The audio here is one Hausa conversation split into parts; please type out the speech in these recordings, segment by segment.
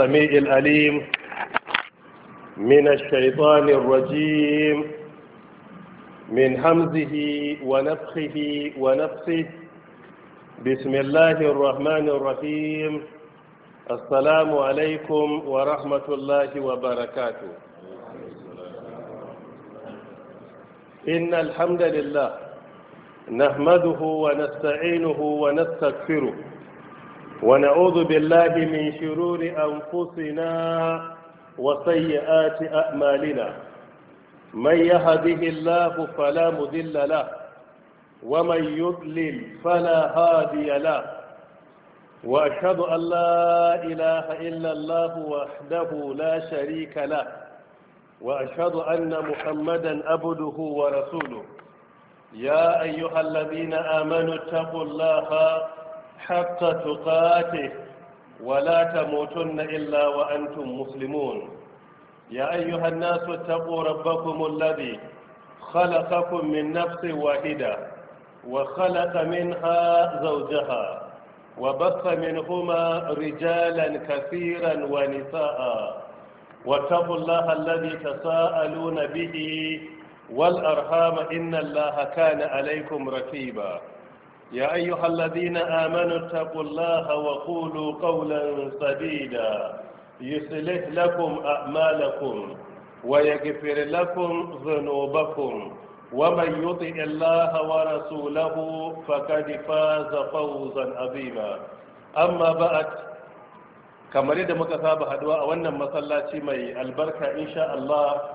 السميع العليم من الشيطان الرجيم من همزه ونفخه ونفسه. بسم الله الرحمن الرحيم. السلام عليكم ورحمة الله وبركاته. إن الحمد لله نحمده ونستعينه ونستغفره ونعوذ بالله من شرور أنفسنا وسيئات أعمالنا. من يهده الله فلا مضل له ومن يضلل فلا هادي له، وأشهد أن لا إله إلا الله وحده لا شريك له، وأشهد أن محمدا عبده ورسوله. يا أيها الذين آمنوا اتقوا الله حق تقاته ولا تموتن إلا وأنتم مسلمون. يا أيها الناس اتقوا ربكم الذي خلقكم من نفس واحدة وخلق منها زوجها وبث منهما رجالا كثيرا ونساء، واتقوا الله الذي تساءلون به والأرحام إن الله كان عليكم رقيبا. يا أيها الذين آمنوا اتقوا الله وقولوا قولا سديدا يصلح لكم أعمالكم ويغفر لكم ذنوبكم، ومن يطع الله ورسوله فقد فاز فوزا عظيما. أما بعد، kamar yadda muka saba haduwa a wannan masallaci mai albarka insha Allah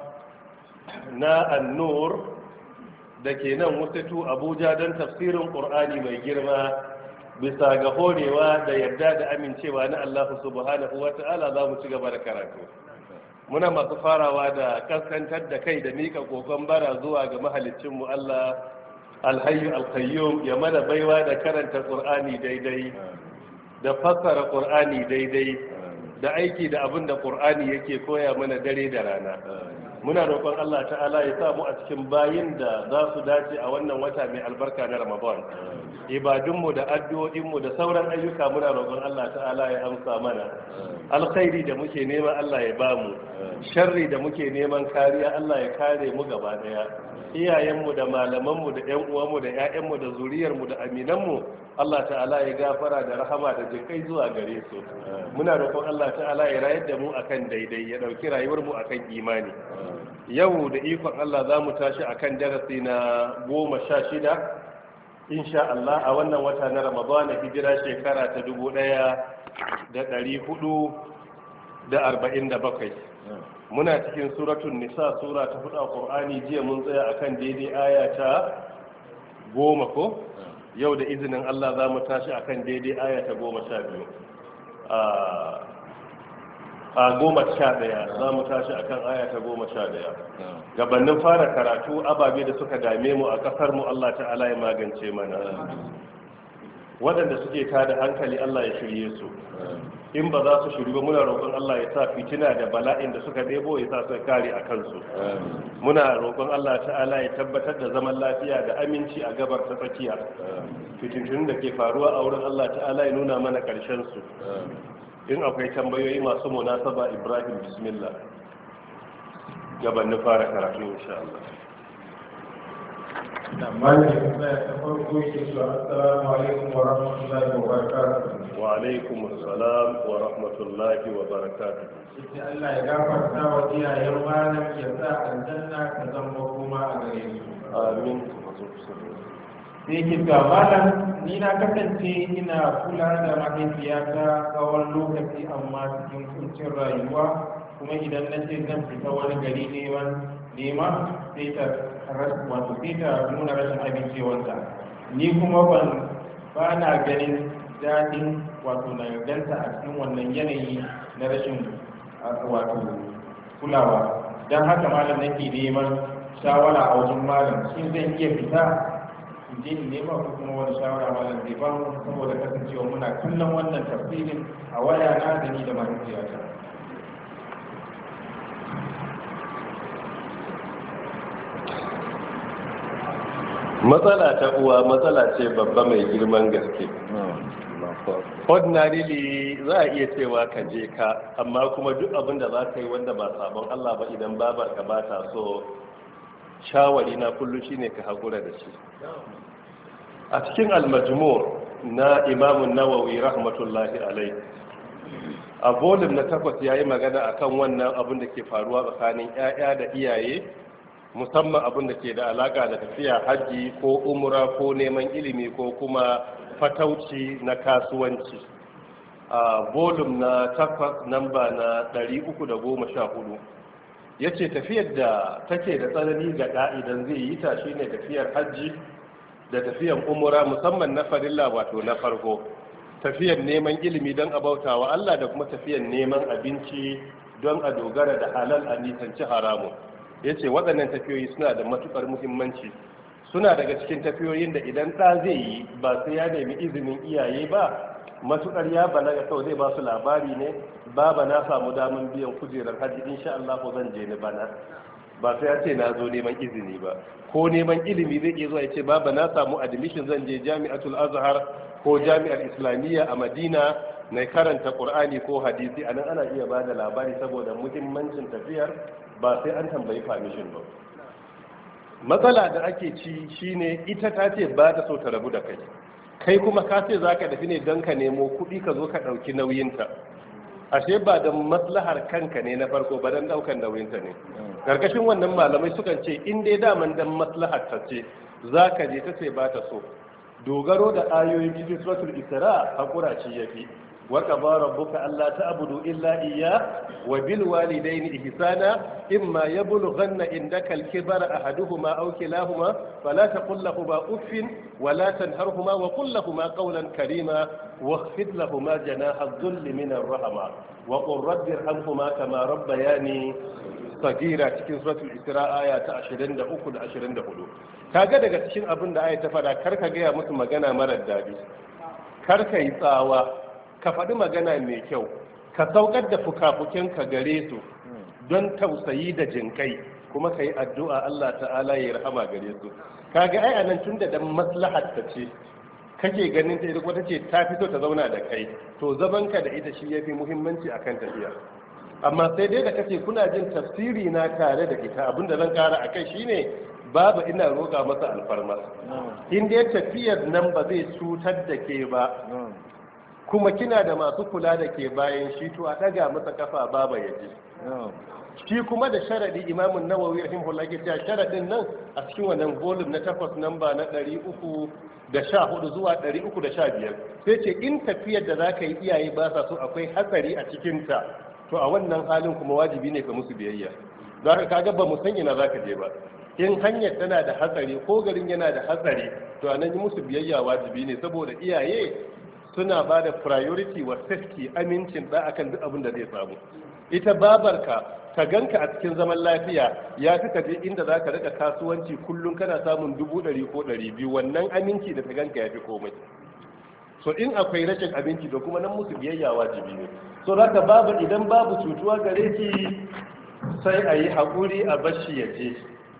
na An-Nur da ke nan Wusatu Abuja don tafsirin Qur'ani mai girma, bisa ga horewa da yarda da amincewa na Allah subhanahu wata'ala za mu ci gaba da karatu. Muna masu farawa da kaskantar da kai da mika kokon bara zuwa ga mahaliccin mu Allah Al-Hayyu Al-Qayyum ya mana baiwa da karanta Qur'ani daidai, da fassara Qur'ani daidai, da aiki da abin da Qur'ani yake koya mana dare da rana. Muna roƙon Allah ta'ala ya sa mu a cikin bayin da za su dace a wannan wata mai albarka na Ramadan. Ibadunmu da addu'o'inmu da sauran ayyuka muna roƙon Allah ta'ala ya amsa mana. Alkhairi da muke nema Allah ya bamu, sharri da muke neman kariya Allah ya kare mu gaba daya. Iyayenmu da malamanmu da ƴan uwanmu da ƴaƴanmu da zuriyarmu da aminanmu Allah ta'ala ya gafara da rahama da jinkai zuwa gare su. Muna roƙon Allah ta'ala ya rayar da mu akan daidai, ya ɗauki rayuwarmu akan imani. Yau da ikon Allah za mu tashi akan darasi na 16 insha Allah a wannan wata na Ramadan, hijira shekara ta 1447. Muna cikin suratul Nisa, sura ta 4 a Qur'ani. Jiya mun tsaya akan daidai aya ta 10 ko? Yau da izinin Allah za mu tashi akan daidai aya ta 12. A 11 za mu tashi akan aya ta 11. Gabanin fara karatu, ababe da suka dame mu a kasar mu Allah ta'ala ya magance mana. Waɗanda suke tada hankali Allah ya shirye su, in ba za su shirye ba muna roƙon Allah ya sa fitina da bala'in da suka ɗebo ya sa su kare a kansu. Muna roƙon Allah ta'ala ya tabbatar da zaman lafiya da aminci a gabar ta tsakiya. Fitintunin da ke faruwa a wurin Allah ta'ala ya nuna mana ƙarshen su. In akwai tambayoyi masu munasaba, Ibrahim bismillah, gabanin fara karatu insha Allah. Assalamu alaikum wa rahmatullahi wa barakatuh. Wa alaikum assalam wa rahmatullahi wa barakatuh. Sai Allah ya gafarta wa iyayen malam, ya sa aljanna ka zama kuma a gare su. Amin. Sai ki ga malam, ni na kasance ina kula da mahaifiyata tsawon lokaci amma cikin kuncin rayuwa, kuma idan na ce zan fita wani gari nema sai ta nuna rashin amincewarta. Ni kuma ba na ganin daɗin na ganta a cikin wannan yanayi na rashin kulawa. Don haka malam nake neman shawara a wajen malam, shin zan iya fita in je in nema ko kuma wani shawara malam zai ba mu, saboda kasancewa muna kallon wannan tafsirin a waya na da ni da mahaifiyata. Matsala ta uwa matsala ce babba mai girman gaske. ordinarily za a iya cewa ka je ka, amma kuma duk abin da za ka yi wanda ba sabon Allah ba idan babar ka ba ta so, shawari na kullu shine ka haƙura da shi. A cikin al-majmu' na Imam Nawawi rahmatullahi alaihi, a volume na 8 yayi magana akan wannan abin da ke faruwa tsakanin ƴaƴa da iyaye, musamman abin da ke da alaka da tafiya haji ko umra ko neman ilimi ko kuma fatauci na kasuwanci. A volume na 8 namba na 314 yace tafiyar da take da tsanani ga ɗa idan zai yi ta shine tafiyar haji da tafiyar umra, musamman na farilla wato na farko, tafiyar neman ilimi don a bautawa Allah da kuma tafiyar neman abinci don a dogara da halal a nisanci haramun. Yace waɗannan tafiyoyi suna da matukar muhimmanci, suna daga cikin tafiyoyin da idan ɗa zai yi ba sai ya nemi izinin iyaye ba, matukar ya balaga kawai zai ba su labari ne, baba na samu daman biyan kujerar hajji insha Allah ko zan je ni bana, ba sai ya ce na zo neman izini ba. Ko neman ilimi zai iya zuwa ya ce baba na samu admission zan je jami'atul azhar ko jami'ar islamiyya a madina na karanta qur'ani ko hadisi, anan ana iya ba da labari saboda muhimmancin tafiyar ba sai an tambayi permission ba. Matsala da ake ci shine ita ta ce ba ta so ta rabu da kai, kai kuma ka ce za ka tafi ne don ka nemo kuɗi ka zo ka ɗauki nauyinta, ashe ba da maslahar kanka ne na farko ba, don ɗaukan nauyinta ne. Karkashin wannan malamai sukan ce in dai daman dan maslahar ta ce za ka je ta ce ba ta so, dogaro da ayoyin cikin suratul isra hakura ce yafi. وقضى ربك ألا تعبدوا إلا إياه وبالوالدين إحسانا إما يبلغن عندك الكبر أحدهما أو كلاهما فلا تقل لهما أف ولا تنهرهما وقل لهما قولا كريما واخفض لهما جناح الذل من الرحمة وقل رب ارحمهما كما ربياني صغيرا cikin suratul Isra aya ta 23 da 24. Kaga daga cikin abin da aya ta fada, karka ga musu magana marar dadi, karka yi tsawa, ka faɗi magana mai kyau, ka saukar da fukafukinka gare su don tausayi da jinkai, kuma ka yi addu'a Allah ta'ala ya rahama gare su. Kaga ai anan tun da dan maslahar ta ce kake ganin ta, idan wata ce ta fito ta zauna da kai, to zamanka da ita shi yafi muhimmanci akan tafiya. Amma sai dai da kace kuna jin tafsiri na tare da ita, abinda zan kara akai shine babu ina roƙa masa alfarma, in dai tafiyar nan ba zai cutar da ke ba, kuma kina da masu kula da ke bayan shi, to a ɗaga masa kafa baba ya je. Shi kuma da sharadi Imamun Nawawi rahimahullah ke cewa sharadin nan a cikin wannan volume na 8 namba na 314 zuwa 315 sai ce in tafiyar da zaka yi iyaye ba sa so, akwai hatsari a cikin ta, to a wannan halin kuma wajibi ne ka musu biyayya. Don haka kaga ba mu san ina zaka je ba, in hanyar tana da hatsari ko garin yana da hatsari, to anan yi musu biyayya wajibi ne, saboda iyaye suna ba da priority wa safety, amincin da akan duk abin da zai samu. Ita babarka ta ganka a cikin zaman lafiya ya fi kaje inda za ka rika kasuwanci kullum kana samun 100 ko 200, wannan aminci da ta ganka ya fi komai. So in akwai rashin aminci da kuma nan musu biyayya wajibi ne. So za ka babu, idan babu cutuwa gare ki sai a yi haƙuri a bashi ya je,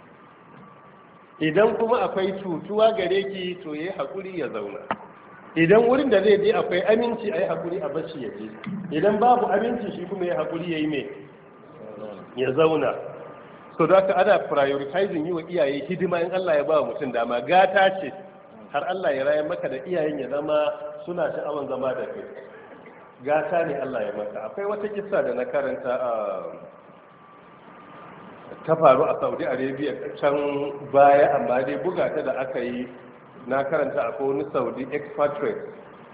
idan kuma akwai cutuwa gare ki to ya yi haƙuri ya zauna. Idan wurin da zai je akwai aminci a yi haƙuri a bashi ya je, idan babu aminci shi kuma ya haƙuri ya yi mai ya zauna. So da ka ana prioritizing yi wa iyaye hidima in Allah ya ba mutum dama, gata ce har Allah ya rayar maka da iyayen ya zama suna sha'awan zama da kai, gata ne Allah ya maka. Akwai wata kissa da na karanta ta faru a Saudi Arabia can baya, amma dai buga ta da aka yi na karanta a wani Saudi expatriate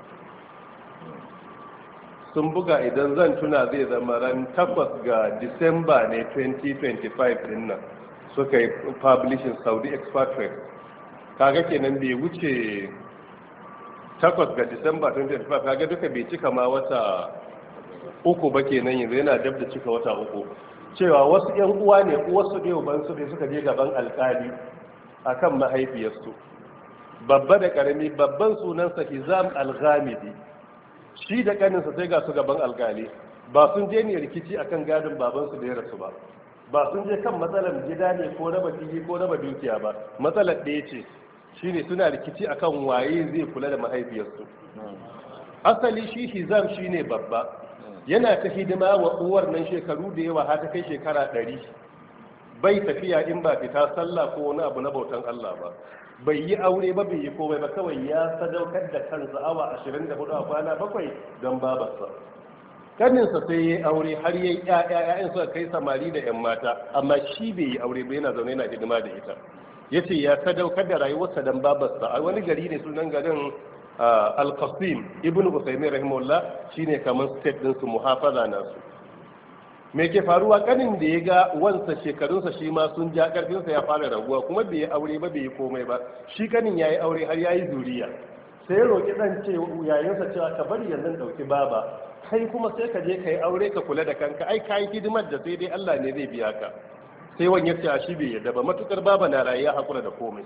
sun buga, idan zan tuna zai zama ran 8 ga Disamba ne 2025 din nan suka yi publishing Saudi expatriate. Kaga kenan bai wuce 8 ga Disamba 2025, kaga duka bai cika ma wata uku ba kenan, yanzu yana dab da cika wata uku. Cewa wasu yan uwa ne, uwarsu ɗaya ban su suka je gaban alkali akan mahaifiyarsu, babba da karami. Babban sunansa Hizam Al-Ghamidi, shi da kaninsa sai ga su gaban alkali, ba sun je ne rikici akan gadon babansu da ya rasu ba, ba sun je kan matsalar gida ne ko raba fili ko raba dukiya ba, matsalar ɗaya ce, shine suna rikici akan waye zai kula da mahaifiyarsu. asali shi hizam shine babba, yana ta hidima wa uwar nan shekaru da yawa har ta kai shekara 100, bai tafiya in ba fita sallah ko wani abu na bautan Allah ba, bai yi aure ba, bai yi komai ba, kawai ya sadaukar da kansa awa 24 a kwana 7 don babarsa. Kaninsa sai ya yi aure har ya yi ‘ya'ya'ya'yan suka kai samari da ‘yan mata, amma shi bai yi aure ba, yana zaune yana hidima da ita. Ya ce ya sadaukar da rayuwarsa don babarsa a wani gari ne sunan garin Al-Qasim Ibn Usaymin rahimahullah, shine kamar state ɗinsu, muhafaza nasu. Me ke faruwa, kanin da ya ga wansa shekarunsa shi ma sun ja, karfinsa ya fara raguwa, kuma bai yi aure ba, bai yi komai ba, shi kanin ya yi aure har ya yi zuriya, sai ya roƙi ɗan ce yayinsa cewa ka bari yanzu ɗauki baba, kai kuma sai ka je ka yi aure ka kula da kanka, ai ka yi hidimar da sai dai Allah ne zai biya ka. Sai wani ya ce a shi bai yadda ba, matukar baba na rayuwa hakura da komai.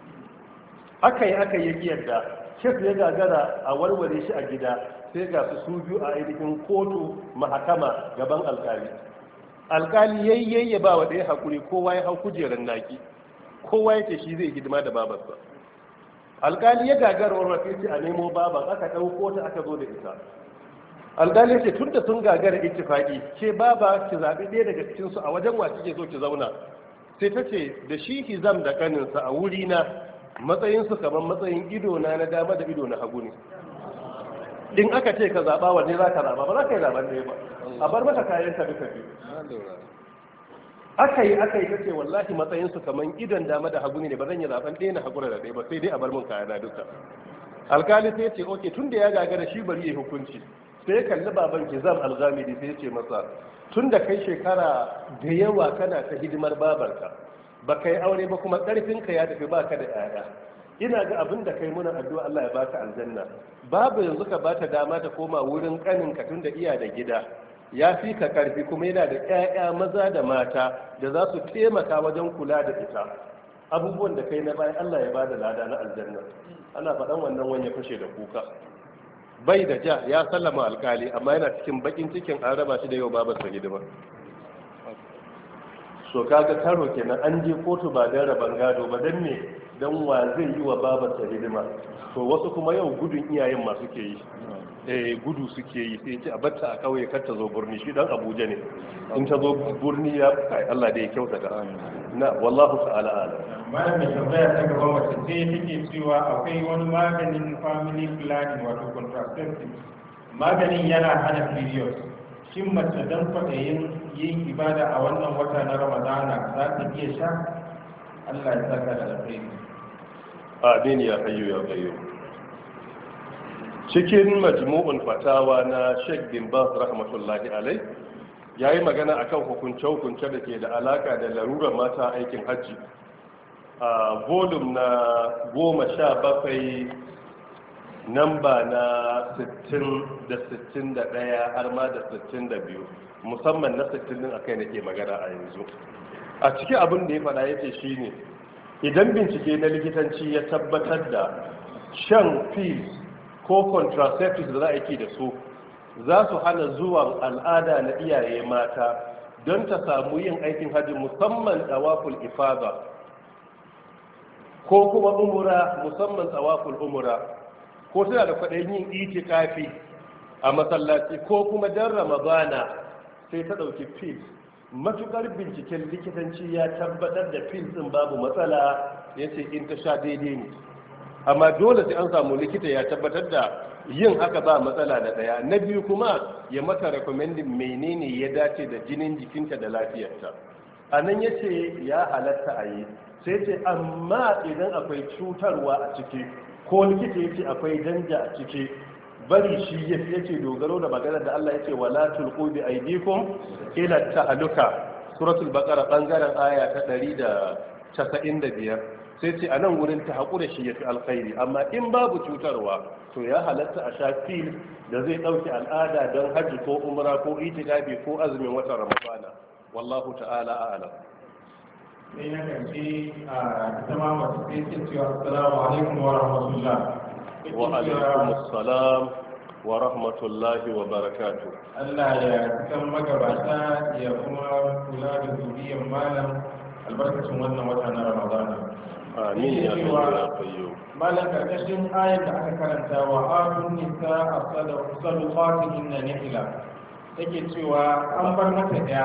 Aka yi yaki yadda, shef ya gagara a warware shi a gida, sai ga su biyu a ainihin kotu mahakama gaban alkali. Alkali yayye ba wa ɗaya hakuri, kowa ya hau kujerar naki, kowa ya ce shi zai hidima da babarsa. Alkali ya gagara warware shi a nemo baban, aka ɗauko ta aka zo da ita. Alkali ya ce tun da sun gagara ittifaqi, ke baba ki zaɓi ɗaya daga cikin su a wajen wa kike so ki zauna. Sai ta ce da shi hizam da kaninsa a wuri na matsayin su kamar matsayin ido na dama da ido na hagu ne. In aka ce ka zaɓa wanne za ka zaɓa, ba za ka yi zaɓen ɗaya ba, a bar maka kayan ka duka biyu. Aka yi ta ce wallahi matsayin su kamar idon dama da hagu ne, ba zan yi zaɓen ɗaya na hagu da ɗaya ba, sai dai a bar mun kayana duka. Alkali sai ya ce oke, tun da ya gagara shi bari ya hukunci. Sai ya kalli baban Hizam Al-Ghamidi sai ya ce masa, tun da kai shekara da yawa kana ta hidimar babarka, ba kai aure ba, kuma ƙarfinka ya tafi baka da 'ya'ya, ina ga abin da kai muna addu'a Allah ya baka aljanna, babu yanzu ka bata dama ta koma wurin kaninka tun da iya da gida, ya fi ka karfi kuma yana da 'ya'ya maza da mata da za su taimaka wajen kula da ita. Abubuwan da kai na bayan Allah ya bada lada na aljanna. Ana faɗan wannan wani ya fashe da kuka, bai da ja, ya sallama alkali, amma yana cikin bakin cikin an raba shi da yau babarsa hidima. So kaga karo kenan, an je kotu ba don raban gado ba, don me, don wa zai yi wa babarsa hidima. To wasu kuma yau gudun iyayen masu ke yi, gudu suke yi, sai ce a batta a kauye kar ta zo birni, shi dan Abuja ne, in ta zo birni ya kai Allah da ya kyautata. Na wallahu ta'ala alam. Malam mai tambaya ta gaba mace ce take cewa akwai wani maganin family planning wato contraceptive, maganin yana hana period, shin mace dan kwaɗayin yin ibada a wannan wata na Ramadana za ta iya sha? Allah ya saka da alheri. Amin ya hayyu ya qayyum. Cikin majmu'un fatawa na Sheikh bin Baz rahmatullahi alai, yayi magana akan hukunce-hukunce da ke da alaka da larurar mata aikin hajji. A volume na 17, namba na 60 da 61 har ma da 62, musamman na 60 din akai nake magana a yanzu. A cikin abin da ya faɗa yace shine, idan bincike na likitanci ya tabbatar da shan pills ko contraceptives da za a yi da su za su hana zuwan al'ada na iyaye mata don ta samu yin aikin hajji, musamman tawaful ifada ko kuma umura, musamman tawaful umura, ko tana da kwaɗayin yin itikafi a masallaci, ko kuma dan ramadana sai ta ɗauki pills. Matukar binciken likitanci ya tabbatar da pills din babu matsala, yace in ta sha daidai ne, amma dole sai an samu likita ya tabbatar da yin haka ba matsala na daya. Na biyu kuma ya mata recommending menene ya dace da jinin jikinta da lafiyarta. A nan ya ce ya halatta a yi, sai ce amma idan akwai cutarwa a ciki ko likita ya ce akwai danja a ciki, bari shi ya ce dogaro da maganar da Allah ya ce wala tulqu bi aydikum ila tahluka, suratul baqara bangaren aya ta 195. sai ce a nan wurin ta haƙura shi ya fi alkhairi, amma in babu cutarwa to ya halatta a sha fil da zai ɗauki al'ada don hajji ko umra ko itikafi ko azumin watan ramadana. Wallahu ta'ala a'lam. Sai na ƙarshe a ita ma masu sai ce cewa assalamu alaikum wa rahmatullah. Wa alaikum assalam wa rahmatullahi wa barakatuh. Allah ya kan magabata ya kuma kula da zuriyar malam albarkacin wannan wata na ramadana. amin ya hayyu. malam karkashin ayat da aka karanta wa atun nisa as-sadaqatihinna nihla take cewa an bar mata ɗaya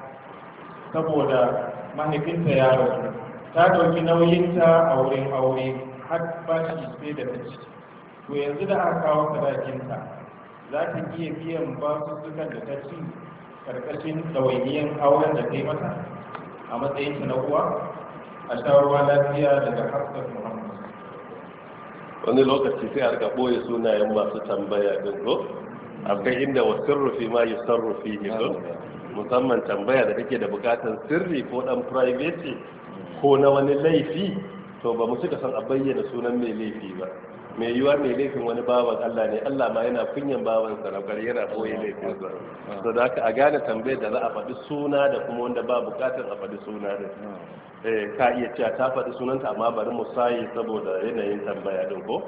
saboda mahaifinta ya rasu, ta ɗauki nauyinta a wurin aure har ba shi sai da ta ci. To yanzu da aka kawo sadakinta za ta iya biyan basussukan da ta ci karkashin ɗawainiyan auren da ta yi mata a matsayinta na uwa? A shawarwa lafiya daga Hafsat Muhammad. Wani lokaci sai a rika ɓoye sunayen masu tambaya din ko akwai inda wa sirrufi ma yi sarrufi ko musamman tambaya da take da bukatar sirri ko dan privacy ko na wani laifi, to ba mu cika son a bayyana sunan mai laifi ba. Mai yiwuwa mai laifin wani bawan Allah ne, Allah ma yana kunyan bawan sarakar yana boye laifinsa. So da haka a gane tambayar da za a faɗi suna da kuma wanda ba bukatar a faɗi suna da ka iya cewa ta faɗi sunanta amma bari mu sayi saboda yanayin tambaya din ko.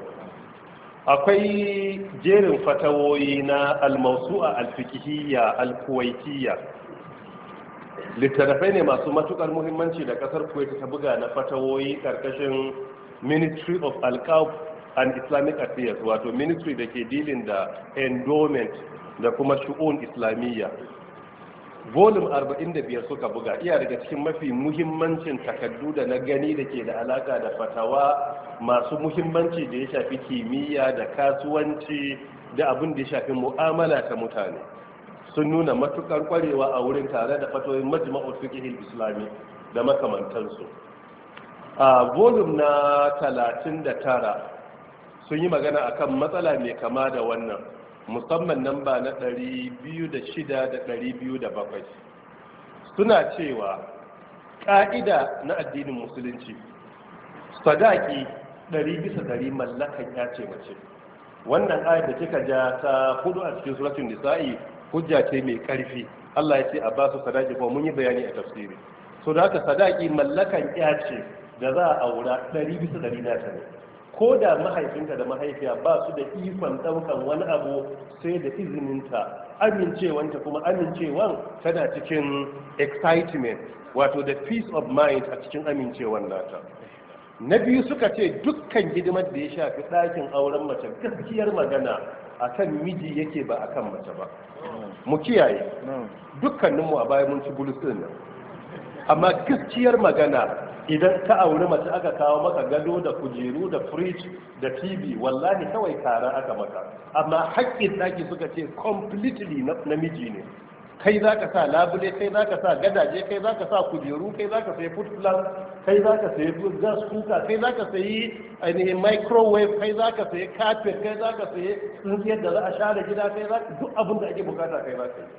Akwai jerin fatawoyi na al-mawsu'a al-fiqhiyya al-kuwaitiyya, littattafai ne masu matukar muhimmanci da kasar Kuwait ta buga na fatawoyi karkashin Ministry of Alqaf and Islamic Affairs, wato ministry da ke dealing da endowment da kuma shu'un islamiyya. Volume 45 suka buga, iya daga cikin mafi muhimmancin takardu da na gani da ke da alaka da fatawa masu muhimmanci da ya shafi kimiyya da kasuwanci da abin da ya shafi mu'amala ta mutane. Sun nuna matukar kwarewa a wurin tare da fatoyin majma'ul fiqh islami da makamantansu. A volume na 39 sun yi magana akan matsala mai kama da wannan, musamman namba na 206 da 207. Suna cewa ƙa'ida na addinin musulunci sadaki 100% mallakan ya ce mace. Wannan ayat da kika ja ta hudu a cikin suratul nisa'i hujja ce mai karfi. Allah ya ce a basu sadaki, kuma mun yi bayani a tafsiri. So da haka sadaki mallakan ya ce da za a aura 100% nata ne. Ko da mahaifinta da mahaifiya ba su da ikon ɗaukan wani abu sai da izininta, amincewanta kuma amincewan tana cikin excitement, wato da peace of mind a cikin amincewan nata. Na biyu suka ce dukkan hidimar da ya shafi ɗakin auren mace gaskiyar magana akan miji yake ba akan mace ba. Mu kiyaye, dukkaninmu a baya mun ci bulus ɗin nan, amma gaskiyar magana idan ka auri mace aka kawo maka gado da kujeru da fridge da tv, wallahi kawai kara aka maka, amma haƙƙin ɗaki suka ce completely namiji ne. Kai za ka sa labule, kai za ka sa gadaje, kai za ka sa kujeru, kai za ka sayi food plan, kai za ka sayi gas cooker, kai za ka sayi ainihin microwave, kai za ka sayi carpet, kai za ka sayi tsintsiyar da za a share gida, kai za ka duk abin da ake bukata kai za ka yi.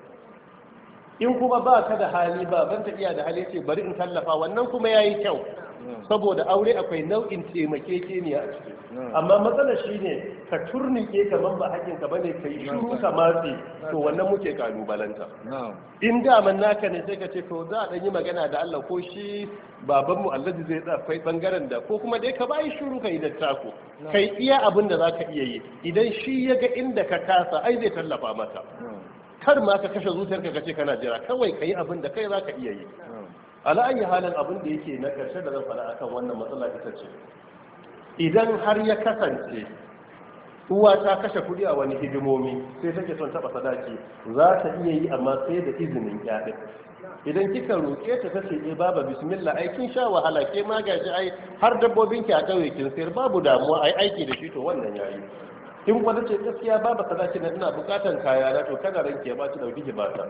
In kuma ba ka da hali, ba ban ta iya da hali ce bari in tallafa, wannan kuma ya yi kyau, saboda aure akwai nau'in taimakekeniya a ciki. Amma matsalar shi ne ka turnike kamar ba hakinka ba ne ka yi shuru ka matse, to wannan muke kalubalanta. In daman naka ne sai ka ce to za a ɗan yi magana da Allah, ko shi babanmu Allah zai tsafai ɓangaren da, ko kuma dai ka bayi shuru ka yi da tako, kai iya abin da za ka iya yi. Idan shi ya ga inda ka kasa, ai zai tallafa mata. Kar ma ka kashe zuciyarka ka ce kana jira, kawai ka yi abin da kai za ka iya yi. Ala ayi halin abin da yake na ƙarshe da zan faɗa akan wannan matsala ita ce, idan har ya kasance uwa ta kashe kuɗi a wani hidimomi sai take son taɓa sadaki, za ta iya yi amma sai da izinin ƴaƴa. Idan kika roƙe ta tace baba bismillah, ai kin sha wahala, ke ma gashi ai har dabbobin ki a ƙauye kin sayar, babu damuwa ai aiki da shi, to wannan yayi. In kwata ce gaskiya babu sadaki na ina bukatan kaya na, to kada ranki ya baci dauki ki bata.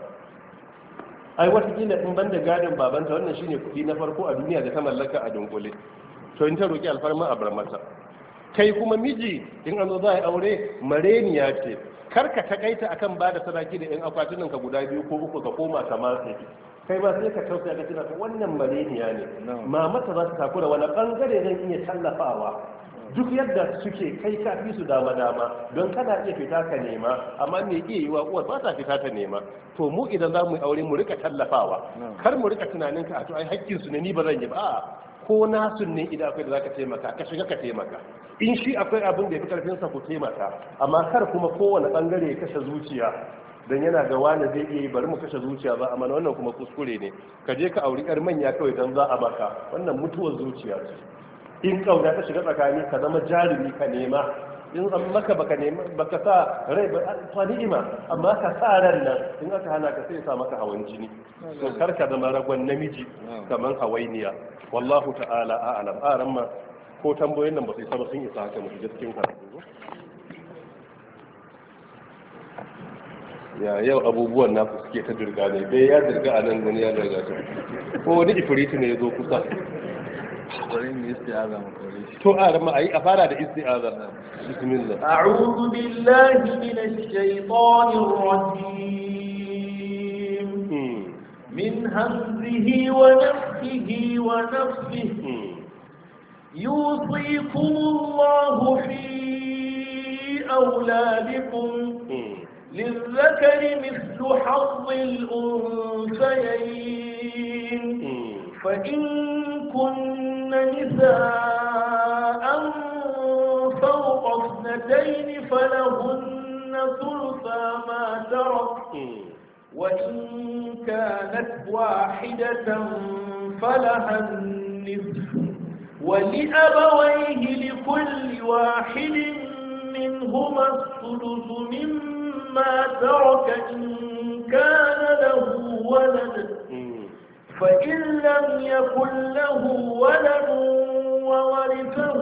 Ai wata kila in banda gadin babanta wannan shine kuɗi na farko a duniya da ta mallaka a dunkule, to in ta roki alfarma a bar mata. Kai kuma miji in an zo za a yi aure mareniya ce, kar ka takaita akan ba da sadaki da yan akwatunan ka guda biyu ko uku ka koma ka matse. Kai ma sai ka tausaya ka tuna wannan mareniya ne, mamata za ta takura wani bangare zan iya tallafawa. Duk yadda suke kai ka fi su dama don kana iya fita ka nema, amma me iya yi wa uwar ba ta fita ta nema. To mu idan za mu yi aure mu rika tallafawa, kar mu rika tunanin ka a to ai hakkin su ne ni ba zan yi ba. A'a, ko nasu ne idan akwai da zaka taimaka ka shiga ka taimaka, in shi akwai abin da ya fi karfin sa ku taimaka, amma kar kuma kowane bangare ya kashe zuciya dan yana ga wani zai iya yi bari mu kashe zuciya ba, amma wannan kuma kuskure ne. Ka je ka auri yar manya kawai dan za a baka, wannan mutuwar zuciya ce. in kauna ta shiga tsakani ka zama jarumi ka nema, in an maka baka sa rai ba fa ni'ima, amma ka sa ran nan in aka hana ka sai sa maka hawan jini. to kar ka zama ragon namiji kaman hawainiya. wallahu ta'ala a'lam. aran ma ko tambayoyin nan ba su isa ba, sun isa haka mu shiga cikin karatu. ya yau abubuwan naku suke ta dirga ne, bai ya dirga a nan wani ya dirga ta, ko wani ifiritu ne ya zo kusa. to aran ma ayi a fara da isti'aza. bismillah. a'udhu billahi minash shaitanir rajim min hamzihi wa nafthihi wa nafthihi يوصيكم الله في أولادكم للذكر مثل حظ الأنثيين فإن كن نساء فوق اثنتين فلهن ثلثا ما ترك وإن كانت واحدة فلها النصف ولأبويه لكل واحد منهما السدس مما ترك إن كان له ولد فإن لم يكن له ولد وورثه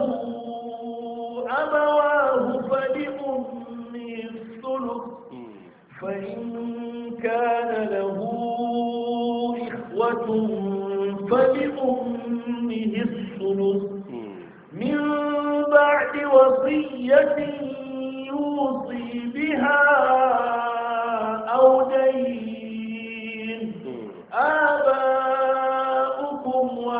أبواه فلأمه الثلث فإن كان له إخوة فلأمه الثلث من بعد وصية يوصي بها أو دين آباؤكم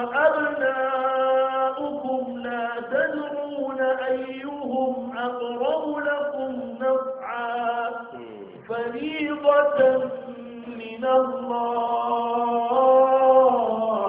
وأبناؤكم لا تدرون أيهم أقرب لكم نفعا فريضة من الله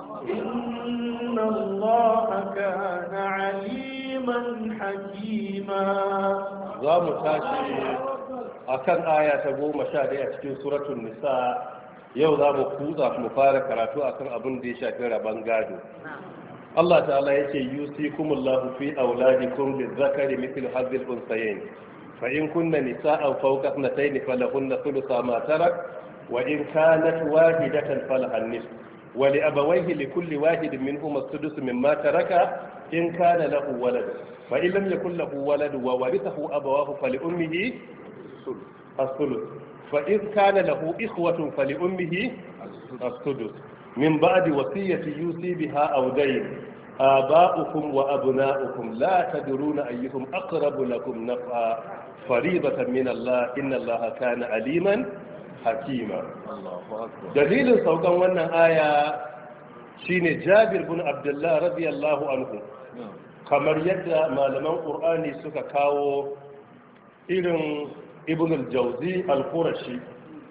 إن الله كان عليما حكيما. za mu tashi akan aya ta 11 a cikin suratul nisa. yau za mu kutsa mu fara karatu akan abin da ya shafi rabon gado. Allah ta'ala yace yusikumullahu fi auladikum lizakari mithlu hadhil unsayayn fa in kunna nisa'an fawqa ithnatayn falahunna thulutha ma tarak wa in kanat wahidatan falaha nisf wa li abawayhi likulli wahidin minhuma as-sudus mimma taraka in kana lahu walad fa in lam yakul lahu walad wa warithahu abawahu fali ummihi as-sulus fa in kana lahu ikhwatun fali ummihi as-sudus min ba'di wasiyyati yusi biha aw dayn آباؤكم وأبناؤكم لا تدرون أيهم أقرب لكم نفعا فريضة من الله إن الله كان عليما حكيما. دليل سوقا وانا آية شين جابر بن عبد الله رضي الله عنه kamar yadda malaman ƙur'ani suka kawo irin ibn al-jawzi al-qurashi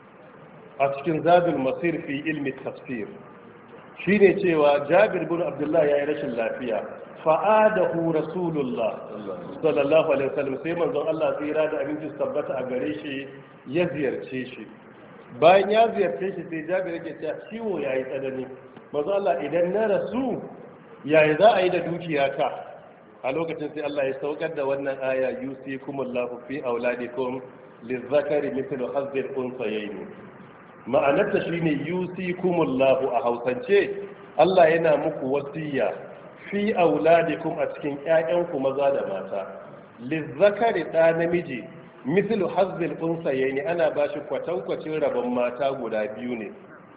a cikin zadul masir fi ilmi tafsir shine cewa Jabir bin Abdullah yayi rashin lafiya fa'adahu Rasulullah sallallahu alaihi wasallam sai manzon Allah tsira da aminci tabbata a gare shi ya ziyarce shi. bayan ya ziyarce shi sai Jabir yake cewa ciwo yayi tsanani, manzon Allah idan na rasu yayi za a yi da dukiyata? a lokacin sai Allah ya saukar da wannan aya yusikumullahu fi auladikum lizzakari mithlu hazzil unsayayn. ma'anarta shine yusikumullahu a hausance Allah yana muku wasiya fi auladikum a cikin ƴaƴanku maza da mata lizzakari da namiji mithlu hazzil unsayayn ana bashi kwatankwacin rabon mata guda biyu ne.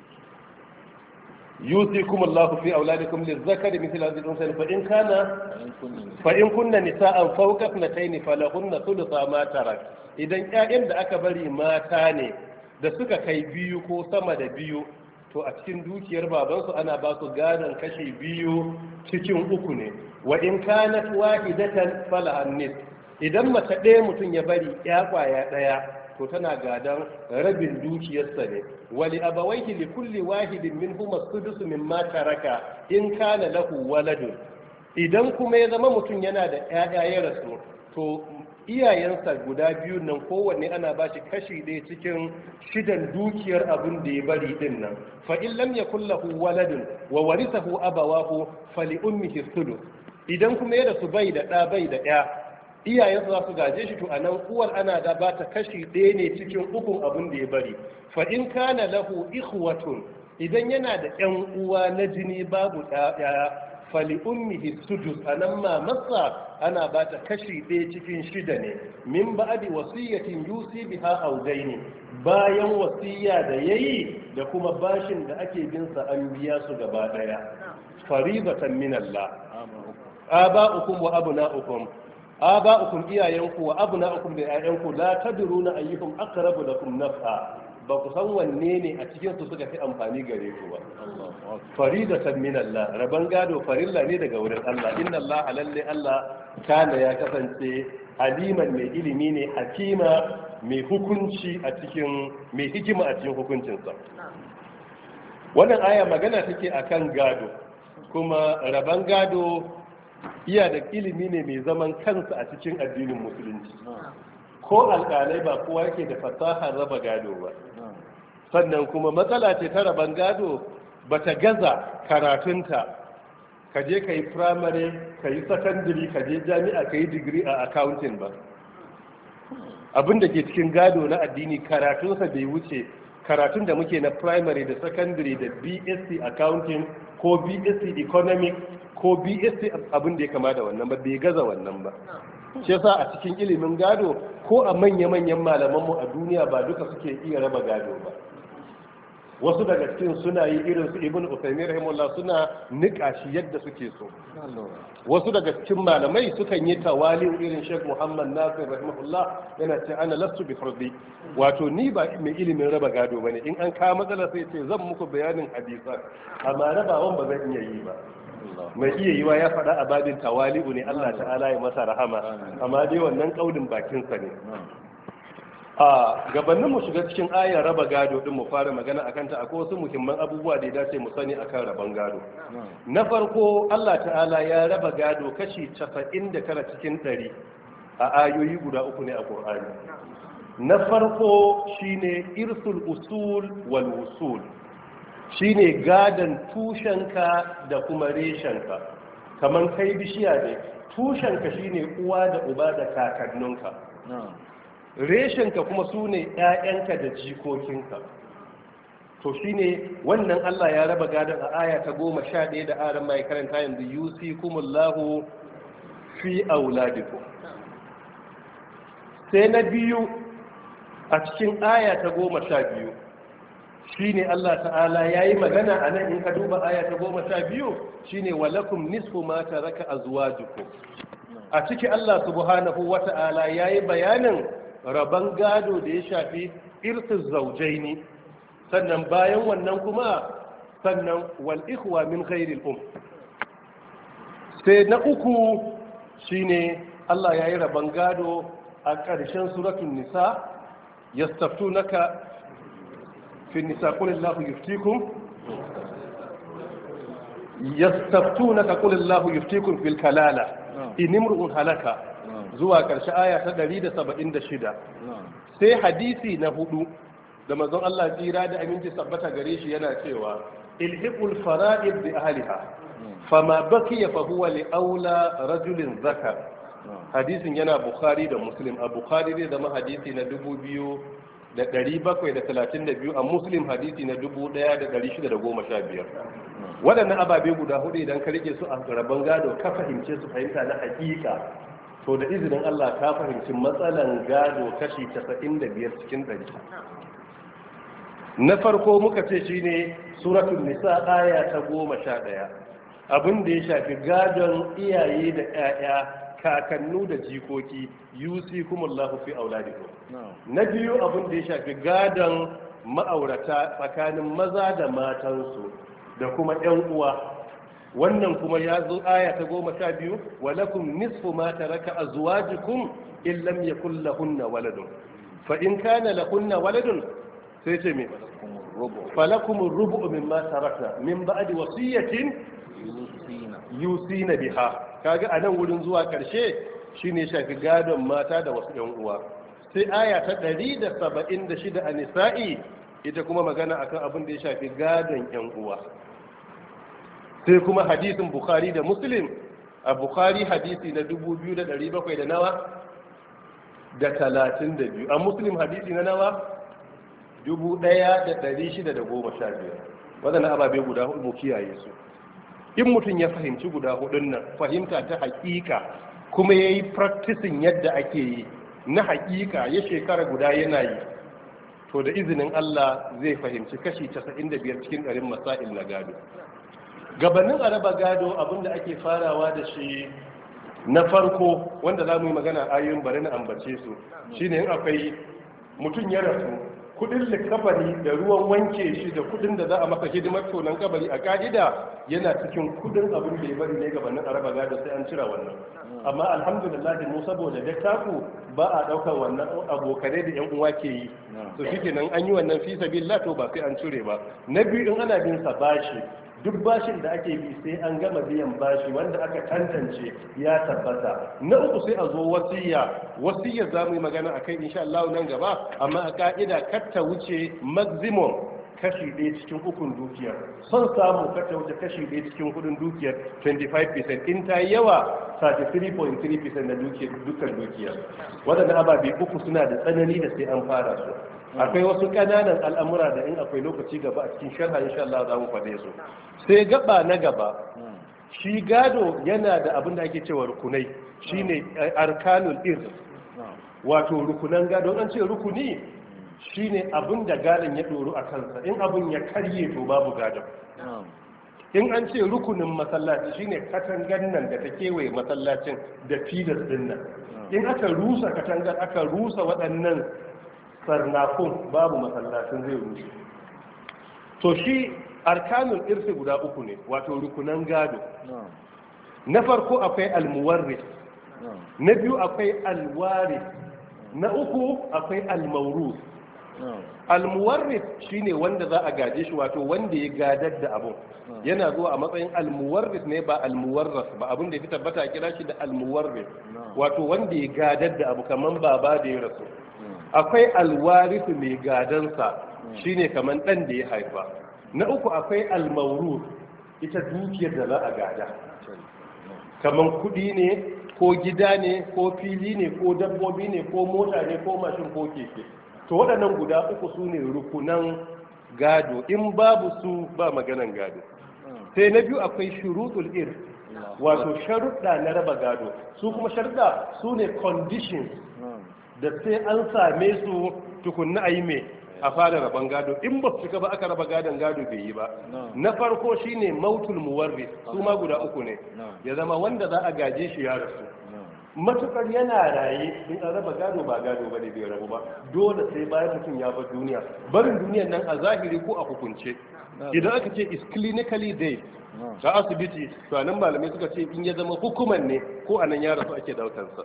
yusikumullahu fi auladikum lizzakari mithlu hazzil unsayayn fa in kunna nisa'an fawqa ithnatayn falahunna thulutha ma tarak. idan ƴaƴan da aka bari mata ne da suka kai biyu ko sama da biyu to a cikin dukiyar babansu ana ba su gadon kashi biyu cikin uku ne. wa in kanat wahidatan falahan nis. idan mace ɗaya mutum ya bari ya kwaya ɗaya to tana gadon rabin dukiyarsa ne. wali abawaihi li kulli wahidin minhum as-sudus mimma taraka in kana lahu waladun. idan kuma ya zama mutum yana da ƴaƴa ya rasu to iyayensa guda biyu nan kowanne ana ba shi kashi ɗaya cikin shidan dukiyar abin da ya bari din nan. fa in lam yakul lahu waladun wa warithahu abawahu fali ummihi thuluth. idan kuma ya rasu bai da ɗa bai da ɗaya, iyayensa za su gaje shi, to a nan uwar ana da ba ta kashi ɗaya ne cikin ukun abin da ya bari. Fa in kana lahu ikhwatun, idan yana da ƴan uwa na jini babu ɗaya, fali ummihi sudus, anan ma masa ana ba ta kashi ɗaya cikin shida ne, min ba'di wasiyatin yusi biha aw daini, bayan wasiya da yayi da kuma bashin da ake bin sa an biya su gaba ɗaya. Faridatan min Allah. Aba'ukum wa abna'ukum, aba'ukum iyayenku wa abna'ukum da ƴaƴanku, la tadruna ayyukum aqrabu lakum naf'a, ba ku san wanne ne a cikin su suka fi amfani gare ku ba. Faridatan min Allah, raban gado farilla ne daga wurin Allah. Inna Allah lalle Allah kana ya kasance aliman mai ilimi ne, hakima mai hukunci a cikin mai hikima a cikin hukuncinsa. Wannan aya magana take akan gado, kuma raban gado iya da ilimi ne mai zaman kansa a cikin addinin musulunci. Ko alƙalai ba kowa yake da fasahar raba gado ba. Sannan kuma matsala ce ta raban gado ba ta gaza karatunta, ka je ka yi firamare, ka yi sakandiri, ka je jami'a, ka yi digiri a accounting ba. Abin da ke cikin gado na addini karatunsa bai wuce karatun da muke na primary da secondary da BSc accounting ko BSc economic ko BSc abin da ya kama da wannan ba, bai gaza wannan ba. Shi yasa a cikin ilimin gado ko a manya-manyan malamanmu a duniya ba duka suke iya raba gado ba. Wasu daga cikin suna yi irin su Ibn Uthaymeen rahimahullah, suna nika shi yadda suke so. Wasu daga cikin malamai sukan yi tawali irin Sheikh Muhammad Nasir rahimahullah, yana ce ana lastu bi fardi, wato ni ba mai ilimin raba gado bane, in an kawo matsala sai ce zan muku bayanin hadisan, amma rabawan ba zan iya yi ba. Mai iya yiwa ya faɗa a babin tawali'u ne, Allah ta'ala ya masa rahama, amma dai wannan kaulin bakinsa ne. A gabanin mu shiga cikin ayar raba gado din mu fara magana akan ta, akwai wasu muhimman abubuwa da ya dace mu sani akan raban gado. Na farko, Allah ta'ala ya raba gado kashi 99 cikin 100 a ayoyi guda uku ne a Qur'ani. Na farko shine irsul usul wal wusul, shine gadan tushenka da kuma reshenka. Kaman kai bishiya ne, tushenka shine uwa da uba da kakanninka, reshenka kuma su ne ‘ya'yanka da jikokinka. To shi ne wannan Allah ya raba gadon a aya ta 11 da aran mai karanta yanzu, yusikumullahu fi auladikum. Sai na biyu a cikin aya ta 12 shi ne Allah ta'ala ya yi magana a nan, in ka duba aya ta 12 shi ne walakum nisfu ma taraka azwajukum. A ciki Allah subhanahu wa ta'ala ya yi bayanin raban gado da ya shafi irtus zaujaini, sannan bayan wannan kuma sannan wal ikhwa min ghairil sai na uku shine Allah ya yi raban gado a ƙarshen suratul nisa, yastaftunaka fi nisa qulillahu yuftikum qulillahu yuftikum fil kalala in imru'un halaka, zuwa ƙarshe aya ta 176. Sai hadisi na 4 da manzon Allah tsira da aminci sabbata gare shi yana cewa ilhiqul fara'id bi ahliha fama baqiya fa huwa li aula rajulin zakar. Hadisin yana Bukhari da Muslim. A Bukhari zai zama hadisi na 2732, a Muslim hadisi na 1615. Waɗannan ababe guda hudu idan ka rike su a rabon gado ka fahimce su fahimta na hakika, to da izinin Allah ka fahimci matsalan gado kashi 95 cikin 100. Na farko muka ce shine suratul nisa aya ta 11, abin da ya shafi gadon iyaye da ƴaƴa, kakannu da jikoki, yusikumullahu fi auladikum. Na biyu abin da ya shafi gadon ma'aurata tsakanin maza da matansu da kuma ƴan uwa. Wannan kuma ya zo aya ta 12, walakum nisfu ma taraka azwajukum in lam yakul lahunna waladun, fa in kana lahunna waladun sai ce me falakum ar-rubu mimma tarakna min ba'di wasiyatin yusina biha. Kaga a nan wurin zuwa karshe shine shafi gadon mata da wasu ƴan uwa. Sai aya ta 176 a nisa'i, ita kuma magana akan abin da ya shafi gadon ƴan uwa. Sai kuma hadisin Bukhari da Muslim a Bukhari hadisi na 2700 da nawa da 32, a Muslim hadisi na nawa 1615. waɗannan ababe guda hudu mu kiyaye su. In mutum ya fahimci guda hudun nan fahimta ta hakika kuma ya yi practicing yadda ake yi na hakika ya shekara guda yana yi, to da izinin Allah zai fahimci kashi 95 cikin ɗarin masail na gado. Gabanin araba gado abinda ake farawa da shi na farko wanda za mu yi magana ayoyin bari na ambace su shine in akwai mutum ya rasu, kudin likabari da ruwan wanke shi da kudin da za a maka hidimar tonon kabari a ka'ida yana cikin kudin abin da ya bari ne gabanin araba gado sai an cira wannan. Amma alhamdulillah mu saboda da taku ba a daukar wannan abokanai da yan uwa ke yi, to shikenan an yi wannan fi sabilillah to ba sai an cire ba. Na biyu in ana bin sa bashi, duk bashin da ake bi sai an gama biyan bashi wanda aka tantance ya tabbata. Na uku sai a zo wasiyya za mu yi magana akai insha Allah nan gaba, amma a ka'ida kar ta wuce maximum kashi ɗaya cikin ukun dukiyar. Son samu kar ta wuce kashi ɗaya cikin hudun dukiyar 25%, in ta yi yawa 33.3% na dukkan dukiyar. Waɗannan ababe uku suna da tsanani da sai an fara su. Akwai wasu ƙananan al'amura da in akwai lokaci gaba a cikin sharha insha Allah za mu faɗe su. Sai gaba na gaba, shi gado yana da abin da ake cewa rukunai, shine arkanul irth, wato rukunan gado. An ce rukuni shine abin da gadon ya ɗoru a kansa, in abin ya karye to babu gadon. In an ce rukunin masallaci shine katangan nan da ta kewaye masallacin da filas din nan, in aka rusa katangar aka rusa waɗannan sarnafun babu masallacin zai rushe. To shi arkanul irsi guda uku ne, wato rukunan gado. Na farko akwai almuwarris, na biyu akwai alwaris, na uku akwai almaurus. Almuwarris shine wanda za a gaje shi, wato wanda ya gadar da abun. Yana zuwa a matsayin almuwarris ne ba almuwarras ba, abin da ya fi tabbata a kira shi da almuwarris, wato wanda ya gadar da abu kaman baba da ya rasu. Akwai alwarisu mai gadansa shine kaman ɗan da ya haifa. Na uku akwai almaurus, ita dukiyar da za a gada, kaman kuɗi ne ko gida ne ko fili ne ko dabbobi ne ko mota ne ko mashin ko keke. To waɗannan guda uku su ne rukunan gado, in babu su ba maganan gado. Sai na biyu akwai shurutul ir, wato sharuɗa na raba gado. Su kuma sharuɗa su ne conditions da sai an same su tukunna a yi mai a fara raban gado. In ba su cika ba aka raba gadon gado bai yi ba. Na farko shine mautul muwarris, su ma guda uku ne, ya zama wanda za a gaje shi ya rasu. Matukar yana raye in an raba gado ba gado ba ne, bai rabu ba, dole sai bayan mutum ya bar duniya. Barin duniyan nan a zahiri ko a hukunce, idan aka ce is clinically dead ta asibiti, to anan malamai suka ce in ya zama hukuman ne ko anan ya rasu ake daukansa.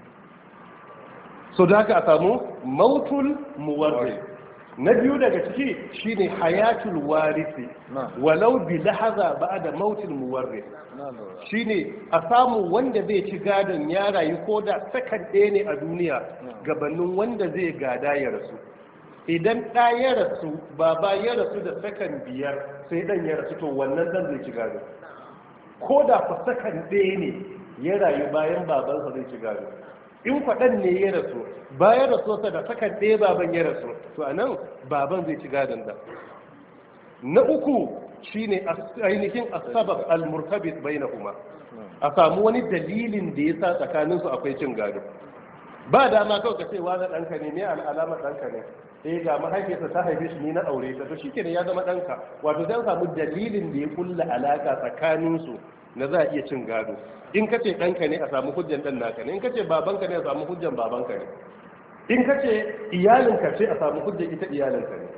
So da haka a samu mautul muwarris. Na biyu daga ciki shine hayatul warisi, walau bi lahaza ba'da mautul muwarris. Shine a samu wanda zai ci gadon ya rayu ko da sakan ɗaya ne a duniya gabanin wanda zai gada ya rasu. Idan ɗa ya rasu, baba ya rasu da sakan 5 sai ɗan ya rasu, to wannan ɗan zai ci gado. Ko da fa sakan ɗaya ne ya rayu bayan babansa zai ci gado. In kwaɗan ne ya rasu bayan rasuwarsa da sakan ɗaya baban ya rasu, to a nan baban zai ci gadon da. Na uku shine ainihin asbab al-murtabit bainahuma, a samu wani dalilin da ya sa tsakaninsu akwai cin gado. Ba dama kawai ka ce wani ɗanka ne, me alamar ɗanka ne, ga mahaifiyarsa ta haife shi ni na aure ta, to shikenan ya zama ɗanka. Wato zan samu dalilin da ya kulla alaka tsakaninsu na za a iya cin gado. In ka ce ɗanka ne a samu hujjan ɗan naka ne, in ka ce babanka ne a samu hujjan babanka ne, in ka ce iyalinka ce a samu hujjan ita iyalinka ne.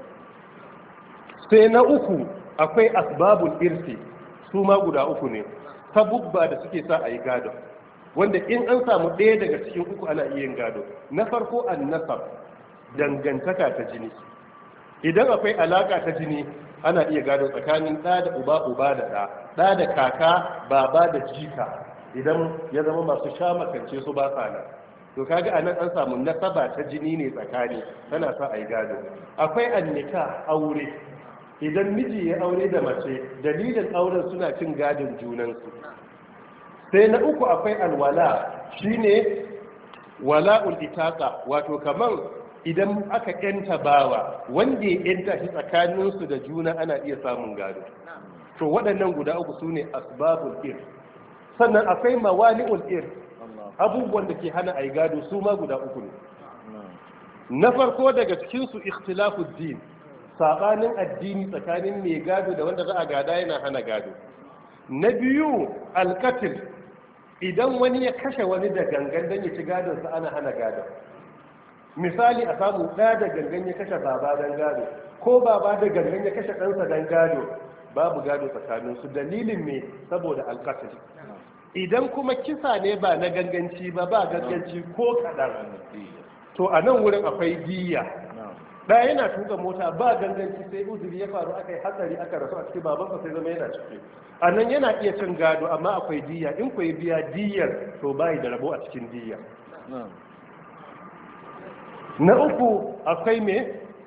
Sai na uku akwai asbabul irsi, su ma guda uku ne, sabubba da suke sa a yi gado, wanda in an samu ɗaya daga cikin uku ana iya yin gado. Na farko annasab, dangantaka ta jini. Idan akwai alaka ta jini ana iya gado tsakanin ɗa da uba, uba da ɗa, ɗa da kaka, baba da jika, idan ya zama masu sha makance su ba sa nan. To kaga anan an samu nasaba ta jini ne tsakani, tana sa a yi gado. Akwai annika, aure. Idan miji ya aure da mace, dalilin auren suna cin gadon junansu. sai na uku akwai alwala shine wala'ul itaqa wato kaman idan aka yanta bawa wanda ya yanta shi tsakaninsu da juna ana iya samun gado to waɗannan guda uku sune asbabul ir sannan akwai mawali'ul ir abubuwan da ke hana ai gado su ma guda uku ne na farko daga cikin su ikhtilafud din sabanin addini tsakanin mai gado da wanda za a gada yana hana gado na biyu alqatl idan wani ya kashe wani da gangan dan ya ci gadon sa ana hana gado misali a samu ɗa da gangan ya kashe baba dan gado ko baba da gangan ya kashe ɗansa dan gado babu gado tsakanin su dalilin me saboda alqatl idan kuma kisa ne ba na ganganci ba ganganci ko kaɗan to a nan wurin akwai diya ɗaya yana tuka mota ba ganganci sai uzuri ya faru aka yi hatsari aka rasu a cikin babansa sai zama yana ciki a nan yana iya cin gado amma akwai diya in ku biya diyar to bayi da rabo a cikin diya na uku akwai me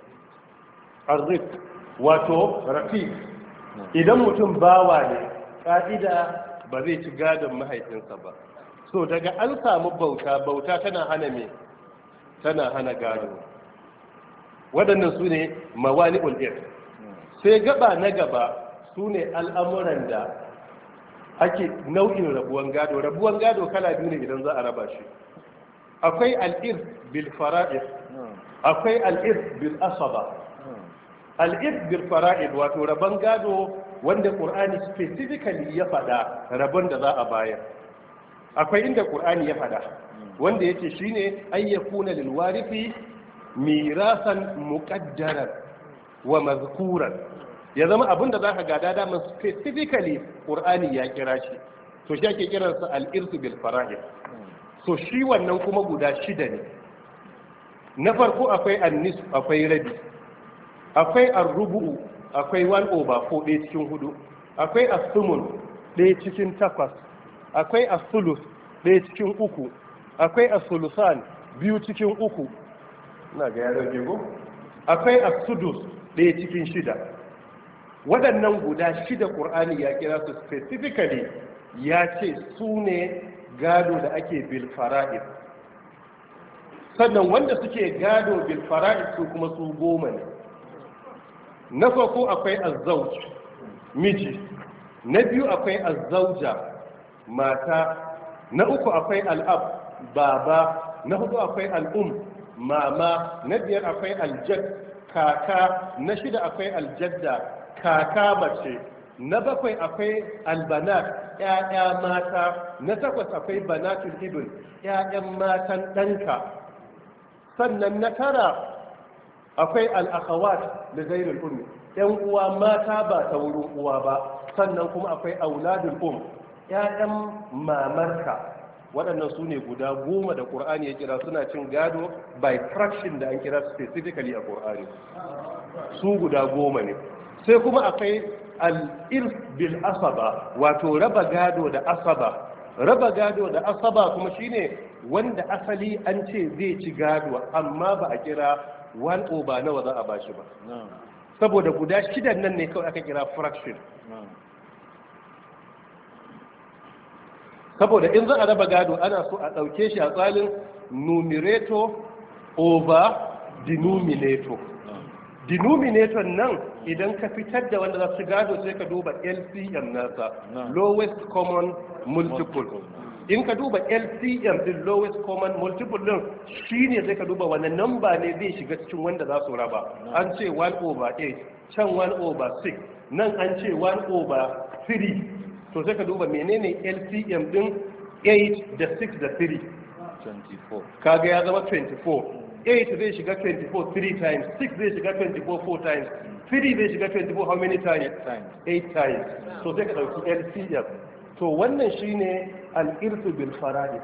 arzik wato rafi idan mutum bawa ne ƙa'ida ba zai ci gadon mahaifinsa ba so daga an samu bauta tana hana me tana hana gado waɗannan su ne mawani ul'ir sai gaba na gaba su ne al'amuran da ake nau'in rabuwan gado kala biyu ne idan za a raba shi akwai al'ir bil fara'id akwai al'ir bil asaba al'ir bil fara'id wato rabon gado wanda ƙur'ani specifically ya faɗa rabon da za a bayar akwai inda ƙur'ani ya faɗa wanda yake shine ayyakuna lil warithi mirasan muqaddaran wa mazkuran ya zama abin da zaka gada daman specifically ƙur'ani ya kira shi to shi ake kiransa al-irsu bil fara'id so shi wannan kuma guda shida ne na farko akwai annis akwai rabi akwai ar-rubu akwai 1/4 ɗaya cikin 4 akwai as-sumun ɗaya cikin 8 akwai as-sulus ɗaya cikin 3 akwai as-sulusan 2 cikin 3 ina ga yaron jego akwai as-sudus ɗaya cikin 6 waɗannan guda 6 Qur'ani ya kira su specifically ya ce su ne gado da ake bil fara'id sannan wanda suke gado bil fara'id su kuma su 10 ne na farko akwai azzauj miji na biyu akwai azzauja mata na uku akwai al'ab baba na hudu akwai al'um mama na biyar akwai aljad kaka na shida akwai aljadda kaka mace na bakwai akwai albanat ƴaƴa mata na takwas akwai banatul ibn ƴaƴan matan ɗanka sannan na tara akwai al'akhawat da zairul ummi yan uwa mata ba ta wurin uwa ba sannan kuma akwai auladul ƴaƴan mamarka waɗannan su ne guda 10 da Qur'ani ya kira suna cin gado by fraction da an kira specifically a Qur'ani su guda 10 ne sai kuma akwai al-irth bil asaba wato raba gado da asaba kuma shine wanda asali an ce zai ci gado amma ba a kira 1/4 nawa za a bashi ba saboda guda 6 nan ne kawai aka kira fraction saboda in za a raba gado ana so a ɗauke shi a tsalin numerator over denominator denominator nan idan ka fitar da wanda za su gado sai ka duba LCM nasa lowest common multiple in ka duba LCM din lowest common multiple din shine sai ka duba wani number ne zai shiga cikin wanda za su raba an ce 1/8 can 1/6 nan an ce 1/3 to sai ka duba menene LCM din 8 da 6 da 3 24 kaga ya zama 24 8 zai shiga 24 3 times 6 zai shiga 24 4 times 3 zai shiga 24 how many times 8 times so sai ka dauki LCM to wannan shine al-irsu bil fara'id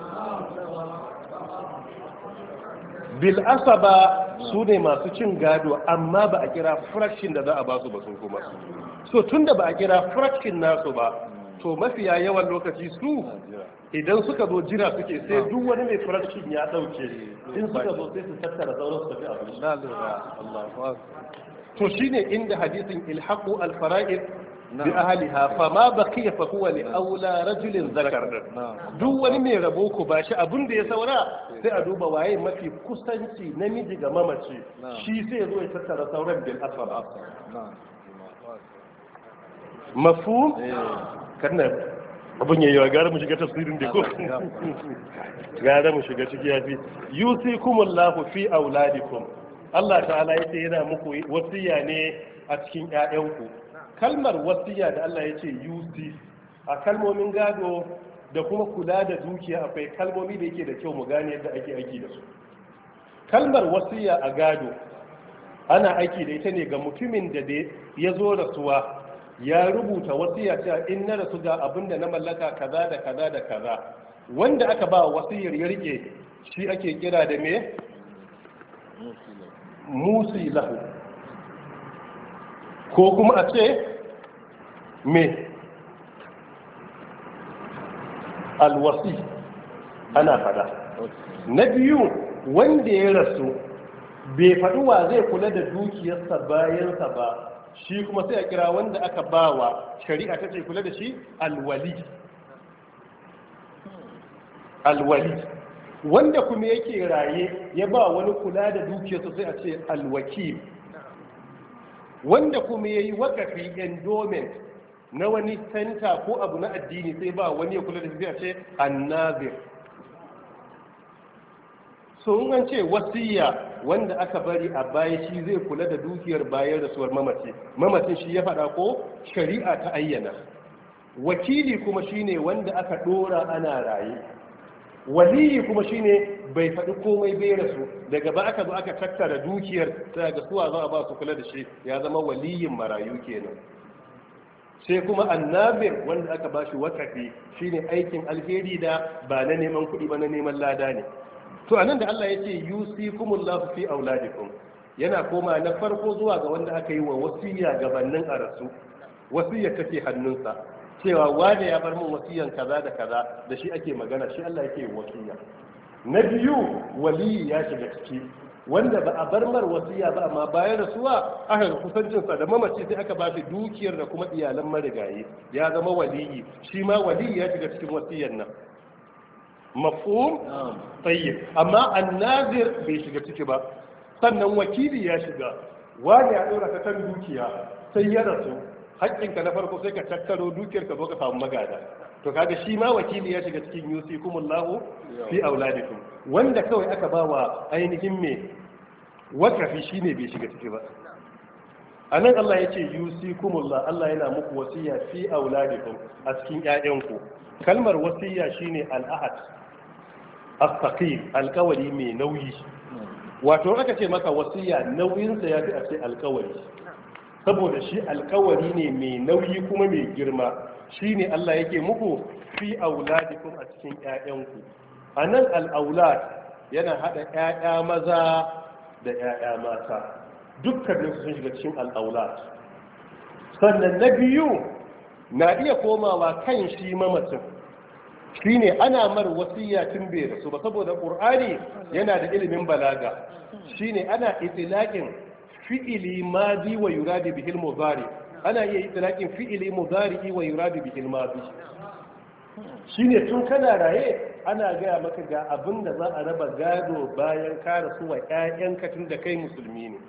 bil asaba su ne masu cin gado amma ba a kira fraction da za a ba su ba sun kuma so tunda ba a kira fraction nasu ba to mafiya yawan lokaci su idan suka zo jira suke sai duk wani mai fraction ya dauke in suka zo sai su tattara sauran su tafi abin to shine inda hadisin ilhaqu al fara'id bi ahliha fa ma baqiya fa huwa li aula rajulin zakar. Duk wani mai rabo ku bashi abin da ya saura sai a duba waye mafi kusanci namiji ga mamaci, shi sai ya zo ya tattara sauran bil asaba. Mafhum? Kana abun yayi wa gara mu shiga tafsirin da ko gara mu shiga ciki yafi. Yusikumullahu fi auladikum. Allah ta'ala yace yana muku wasiya ne a cikin ƴaƴanku. Kalmar wasiya da Allah yace yusi a kalmomin gado da kuma kula da dukiya akwai kalmomi da yake da kyau mu gane yadda ake aiki da su. Kalmar wasiya a gado ana aiki da ita ne ga mutumin da ya zo rasuwa ya rubuta wasiya cewa in na rasu ga abinda na mallaka kaza da kaza da kaza, wanda aka ba wasiyar ya rike shi ake kira da me musi lahu, ko kuma a ce me alwasi ana fada. Na biyu, wanda ya rasu bai faɗi wa zai kula da dukiyarsa bayansa ba, shi kuma sai a kira wanda aka bawa shari'a ta ce kula da shi alwali. Wanda kuma yake raye ya ba wani kula da dukiyarsa sai a ce alwakil. Wanda kuma yayi wakafi endowment na wani center ko abu na addini sai ba wani ya kula da shi sai a ce annazir. So in an ce wasiya, wanda aka bari a baya shi zai kula da dukiyar bayan rasuwar mamacin shi ya faɗa ko shari'a ta ayyana. Wakili kuma shine wanda aka ɗora ana raye. Waliyi kuma shine bai faɗi komai bai rasu, daga ba aka zo aka tattara dukiyar sai ga suwa za a ba su kula da shi, ya zama waliyin marayu kenan. Sai kuma annabir wanda aka ba shi wakafi shine aikin alheri da ba na neman kuɗi ba, na neman lada ne. To anan da Allah ya ce yusikumullahu fi auladikum, yana koma na farko zuwa ga wanda aka yi wa wasiya gabanin a rasu, wasiyar take hannunsa cewa wane ya bar min wasiyan kaza da kaza, da shi ake magana, shi Allah yake wasiya. Na biyu, waliyi ya shiga ciki, wanda ba a bar mar wasiya ba amma bayan rasuwa aka ga kusancinsa da mamaci sai aka ba shi dukiyar da kuma iyalan marigayi, ya zama waliyi. Shi ma waliyi ya shiga cikin wasiyar nan. Mafhum? Tayyib. Amma annazir bai shiga ciki ba. Sannan wakili ya shiga. Wani ya dora ka kan dukiya sai ya rasu, haƙƙinka na farko sai ka tattaro dukiyar ka zo ka samu magada. To kaga shi ma wakili ya shiga cikin yusikumullahu fi auladikum. Wanda kawai aka ba wa ainihin me wakafi shine bai shiga ciki ba. Anan Allah ya ce yusikumullah, Allah yana muku wasiya fi auladikum a cikin ƴaƴanku. Kalmar wasiya shine al-ahad as-saqil, alkawari mai nauyi. Wato aka ce maka wasiya nauyinsa ya fi a ce alkawari, saboda shi alkawari ne mai nauyi kuma mai girma. Shine Allah yake muku fi auladikum a cikin ƴaƴanku. Anan al-aulad yana hada ƴaƴa maza da ƴaƴa mata, dukkanin su sun shiga cikin al-aulad. Sannan na biyu na iya komawa kan shi mamacin, shine ana mar wasiya tun bai rasu ba, saboda qur'ani yana da ilimin balaga. Shine ana itlaqin fi'ili madi wa yuradu bihi al-mudari, ana iya itlaqin fi'ili mudari wa yuradu bihi al-madi. Shine tun kana raye ana gaya maka ga abin da za a raba gado bayan ka rasu wa ƴaƴanka tun da kai musulmi ne.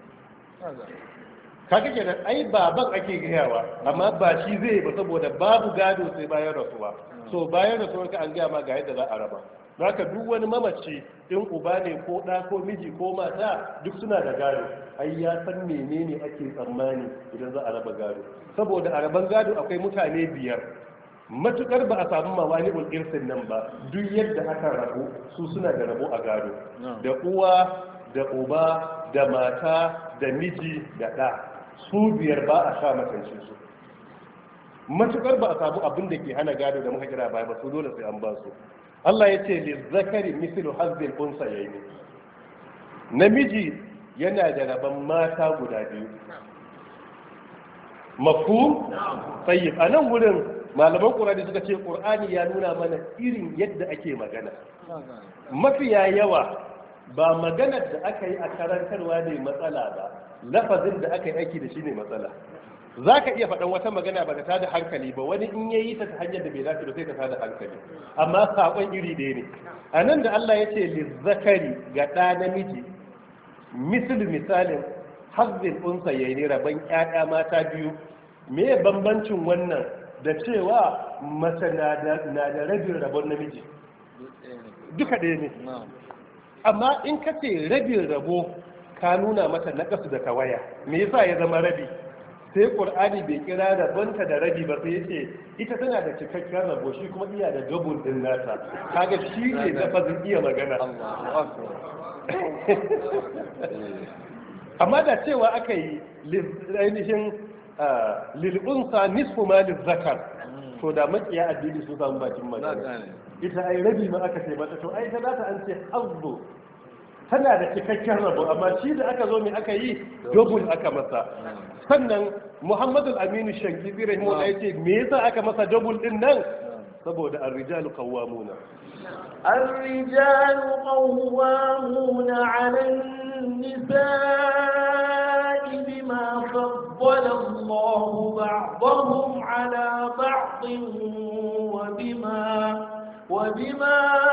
Kaga kenan ai baban ake gayawa, amma ba shi zai ba, saboda babu gado sai bayan rasuwa. So bayan rasuwar ka an gaya ma ga yadda za a raba. Zaka duk wani mamaci in uba ne ko ɗa ko miji ko mata duk suna da gado. Ai ya san menene ake tsammani idan za a raba gado. Saboda a raban gado akwai mutane biyar. Matukar ba a samu mawani'ul irsin nan ba, duk yadda aka rabu su suna da rabo a gado. Da uwa, da uba, da mata, da miji, da ɗa. Su biyar ba a sha makance su. Matukar ba a samu abin da ke hana gado da muka kira baya ba, su dole sai an ba su. Allah ya ce li zakari mislu hazzil unsayayn. Namiji yana da rabon mata guda biyu. Mafhum? Tayyib. A nan wurin malaman Qur'ani suka ce Qur'ani ya nuna mana irin yadda ake magana. Mafiya yawa ba maganar da aka yi a karantarwa ne matsala ba, lafazin da aka yi aiki da shi ne matsala. za ka iya faɗan wata magana ba ta tada hankali ba, wani in ya yi ta hanyar da bai dace ba sai ta tada hankali, amma saƙon iri ɗaya ne. A nan da Allah ya ce lizzakari ga ɗa namiji misalin hazzin unsa ya yi rabon ƴaƴa mata biyu, me bambancin wannan da cewa mace na da rabin rabon namiji? Duka ɗaya ne, amma in ka ce rabin rabo ka nuna mata naƙasu da tawaya. Me yasa ya zama rabi? Sai Qur'ani bai kira rabonta da rabi ba, sai yace ita tana da cikakken rabo, shi kuma iya da double din nata. Kaga shi ne lafazin iya magana. Amma da cewa aka yi ainihin lil'unsa nisfu ma lizzakar, to da makiya addini sun samu bakin magana. Ita ai rabi ma aka ce mata, to ai ta zata an ce hazzu, tana da cikakken rabo, amma shi da aka zo mai aka yi double aka masa. Sannan Muhammadu Aminu Shankiti rahimahullah ya ce me yasa aka masa double din nan? Saboda ar-rijalu qawwamuna qawwamuna 'ala an-nisa'i bima faddala Allahu ba'dahum 'ala ba'din wa bima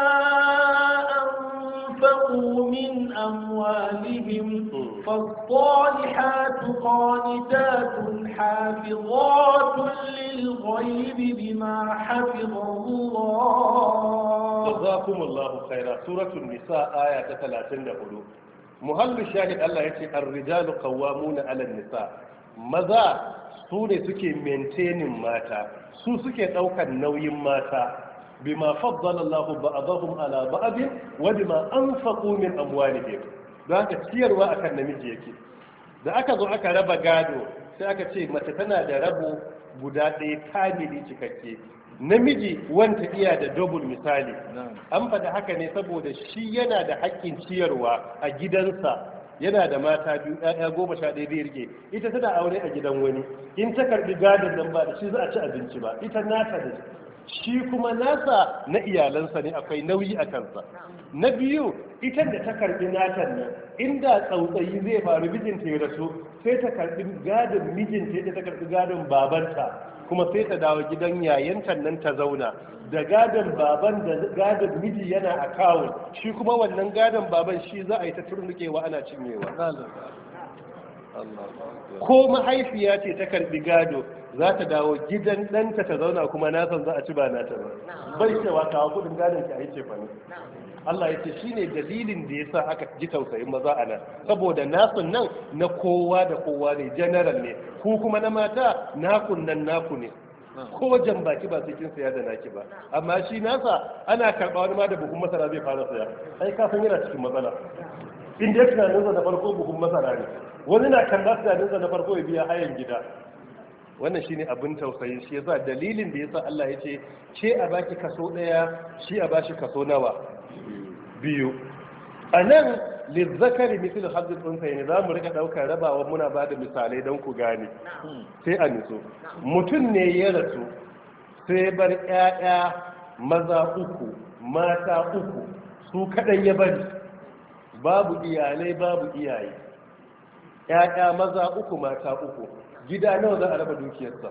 أنفقوا من أموالهم فالصالحات قانتات حافظات للغيب بما حفظ الله. جزاكم الله خيرا. سورة النساء آية 34. محل الشاهد الله يقول الرجال قوامون على النساء. ماذا سوني سكي مينتين ماتا su suke ɗaukar nauyin mata bima faddala Allah ba'dahum ala ba'd wa bima anfaqu min amwalihim. Don haka ciyarwa akan namiji yake. Da aka zo aka raba gado sai aka ce mace tana da rabo guda ɗaya kamili cikakke, namiji wanta iya da double misali. An faɗi haka ne saboda shi yana da haƙƙin ciyarwa a gidansa, yana da mata biyu, ɗaya 11 zai rike, ita tana aure a gidan wani, in ta karɓi gadon nan ba da shi za a ci abinci ba, ita nata da shi kuma nasa na iyalansa ne, akwai nauyi a kansa. Na biyu, ita da ta karbi natan nan inda tsautsayi zai faru mijinta ya rasu sai ta karbi gadon mijinta yadda ta karbi gadon babanta, kuma sai ta dawo gidan yayanta nan ta zauna da gadon baban da gadon miji yana akawun, shi kuma wannan gadon baban shi za a yi ta turnukewa ana cinyewa. Ko mahaifiya ce ta karbi gado za ta dawo gidan ɗanta ta zauna, kuma na san za a ci ba nata ba, bai cewa kawo kudin gadon ki a yi cefa ne. Allah ya ce shi ne dalilin da ya sa aka ji tausayin maza a nan, saboda nasun nan na kowa da kowa ne, general ne, ku kuma na mata nakun nan naku ne, ko jan baki ba sai kin saya da naki ba, amma shi nasa ana karɓa wani ma da buhun masara zai fara saya, ai kafin yana cikin matsala. In dai tunaninsa da farko buhun masara ne, wani na kalla tunaninsa da farko ya biya hayan gida. Wannan shine abin tausayi, shi yasa dalilin da yasa Allah ya ce ce a baki kaso ɗaya, shi a bashi kaso nawa? Biyu. A nan lizzakari misal hazzul unsayi za mu rika ɗaukar rabawa muna ba da misalai don ku gane, sai a nutso. Mutum ne ya rasu sai bar ƴaƴa maza 3 mata 3 su kaɗan ya bari, babu iyalai babu iyaye, ƴaƴa maza 3 mata 3, gida nawa za a raba dukiyarsa?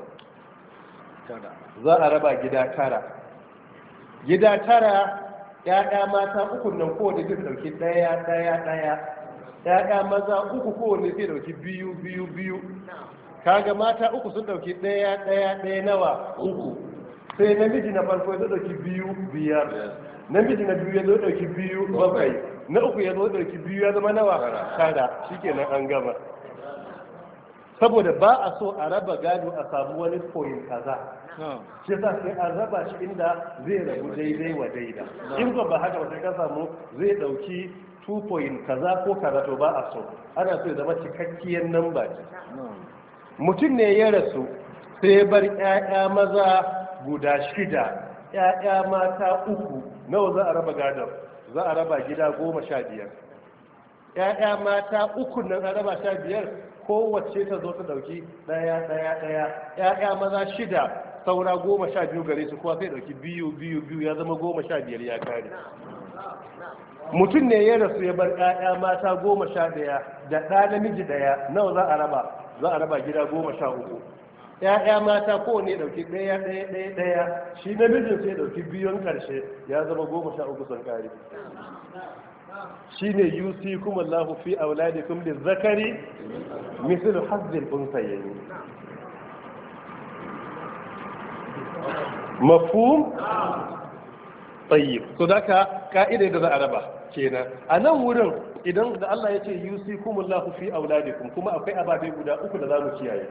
Za a raba gida 9. Gida 9, ƴaƴa mata 3 nan kowane zai dauki ɗaya, ƴaƴa maza 3 kowane zai dauki biyu. Kaga mata 3 sun dauki ɗaya nawa 3, sai namiji na farko ya dauki 5, namiji na biyu ya zo dauki 7, na 3 ya zo dauki 2, ya zama nawa 9. Shikenan an gama. Saboda ba a so a raba gado a samu wani koyin kaza, shi sa sai an raba shi inda zai rabu daidai wa daida. In ba haka ba sai ka samu zai dauki 2 point kaza ko kaza, to ba a so, ana so ya zama cikakkiyar namba ce. Mutum ne ya rasu sai bar ƴaƴa maza guda 6, ƴaƴa mata 3, nawa za a raba gadon? Za a raba gida 15. ƴaƴa mata 3 nan a raba 15, kowace ta zo ta dauki ɗaya, ƴaƴa maza 6 saura 12 gare su, kuwa sai dauki biyu, ya zama 15 ya kare. Mutum ne ya rasu ya bar ƴaƴa mata 11 da ɗa namiji 1, nawa za a raba? Za a raba gida 13. ƴaƴa mata kowane ya ɗauki ɗaya shi namijin sai ya ɗauki biyun ƙarshe ya zama 13 sun ƙari. Shi ne yusi kuma Allahu fi auladikum lizzakari mislu hazzil unsayyin. Mafhum? Tayyib. So daka ka'ida da za a raba kenan. A nan wurin idan da Allah ya ce yusi kuma Allahu fi auladikum kuma akwai ababe guda uku da za mu kiyaye.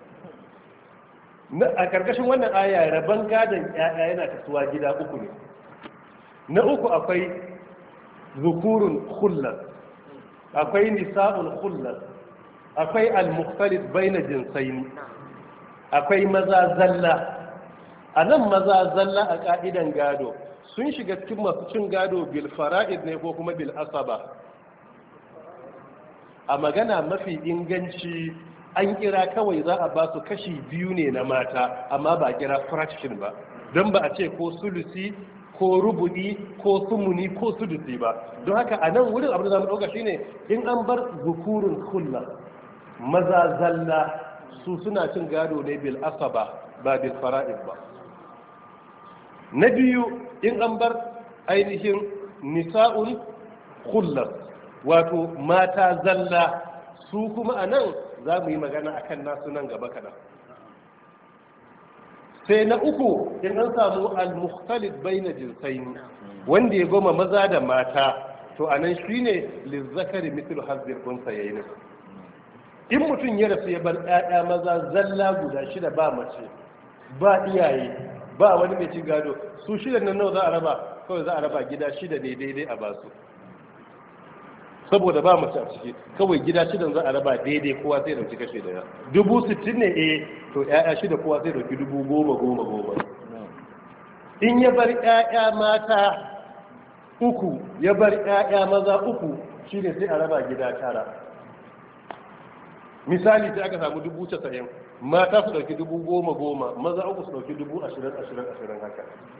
A karkashin wannan aya raban gadon ƴaƴa yana kasuwa gida uku ne. Na uku akwai zukurun khullas, akwai nisa'ul khullas, akwai al-mukhtalif baina jinsaini, akwai maza zalla. A nan maza zalla a ka'idan gado sun shiga cikin masu cin gado bil fara'id ne ko kuma bil asaba. A magana mafi inganci an kira kawai za a ba su kashi 2 ne na mata amma ba a kira fraction ba, don ba a ce ko sulusi ko rubu'i ko sumuni ko sudusi ba. Don haka a nan wurin abin da zamu ɗauka shine in an bar zukurun kulla maza zalla su suna cin gado ne bil asaba ba bil fara'id ba. Na biyu in an bar ainihin nisa'un kulla wato mata zalla su kuma a nan za mu yi magana akan nasu nan gaba kaɗan. Sai na uku in an samu al-mukhtalif baina jinsaini wanda ya goma maza da mata to anan shine lizzakari mithlu hazzil unsayayn. In mutum ya rasu ya bar ƴaƴa maza zalla guda 6 ba mace ba iyaye ba wani mai cin gado, su 6 nan nawa za a raba? Kawai za a raba gida 6 ne daidai a basu, saboda ba mace a ciki kawai gida 6 za a raba daidai kowa zai dauki kashe daya. 60,000 ne to ƴaƴa 6 kowa zai dauki 10,000. In ya bar ƴaƴa mata 3 ya bar ƴaƴa maza 3 shine sai a raba gida 9. Misali sai aka samu 90,000 mata su dauki 10,000 maza 3 su dauki 20,000 haka.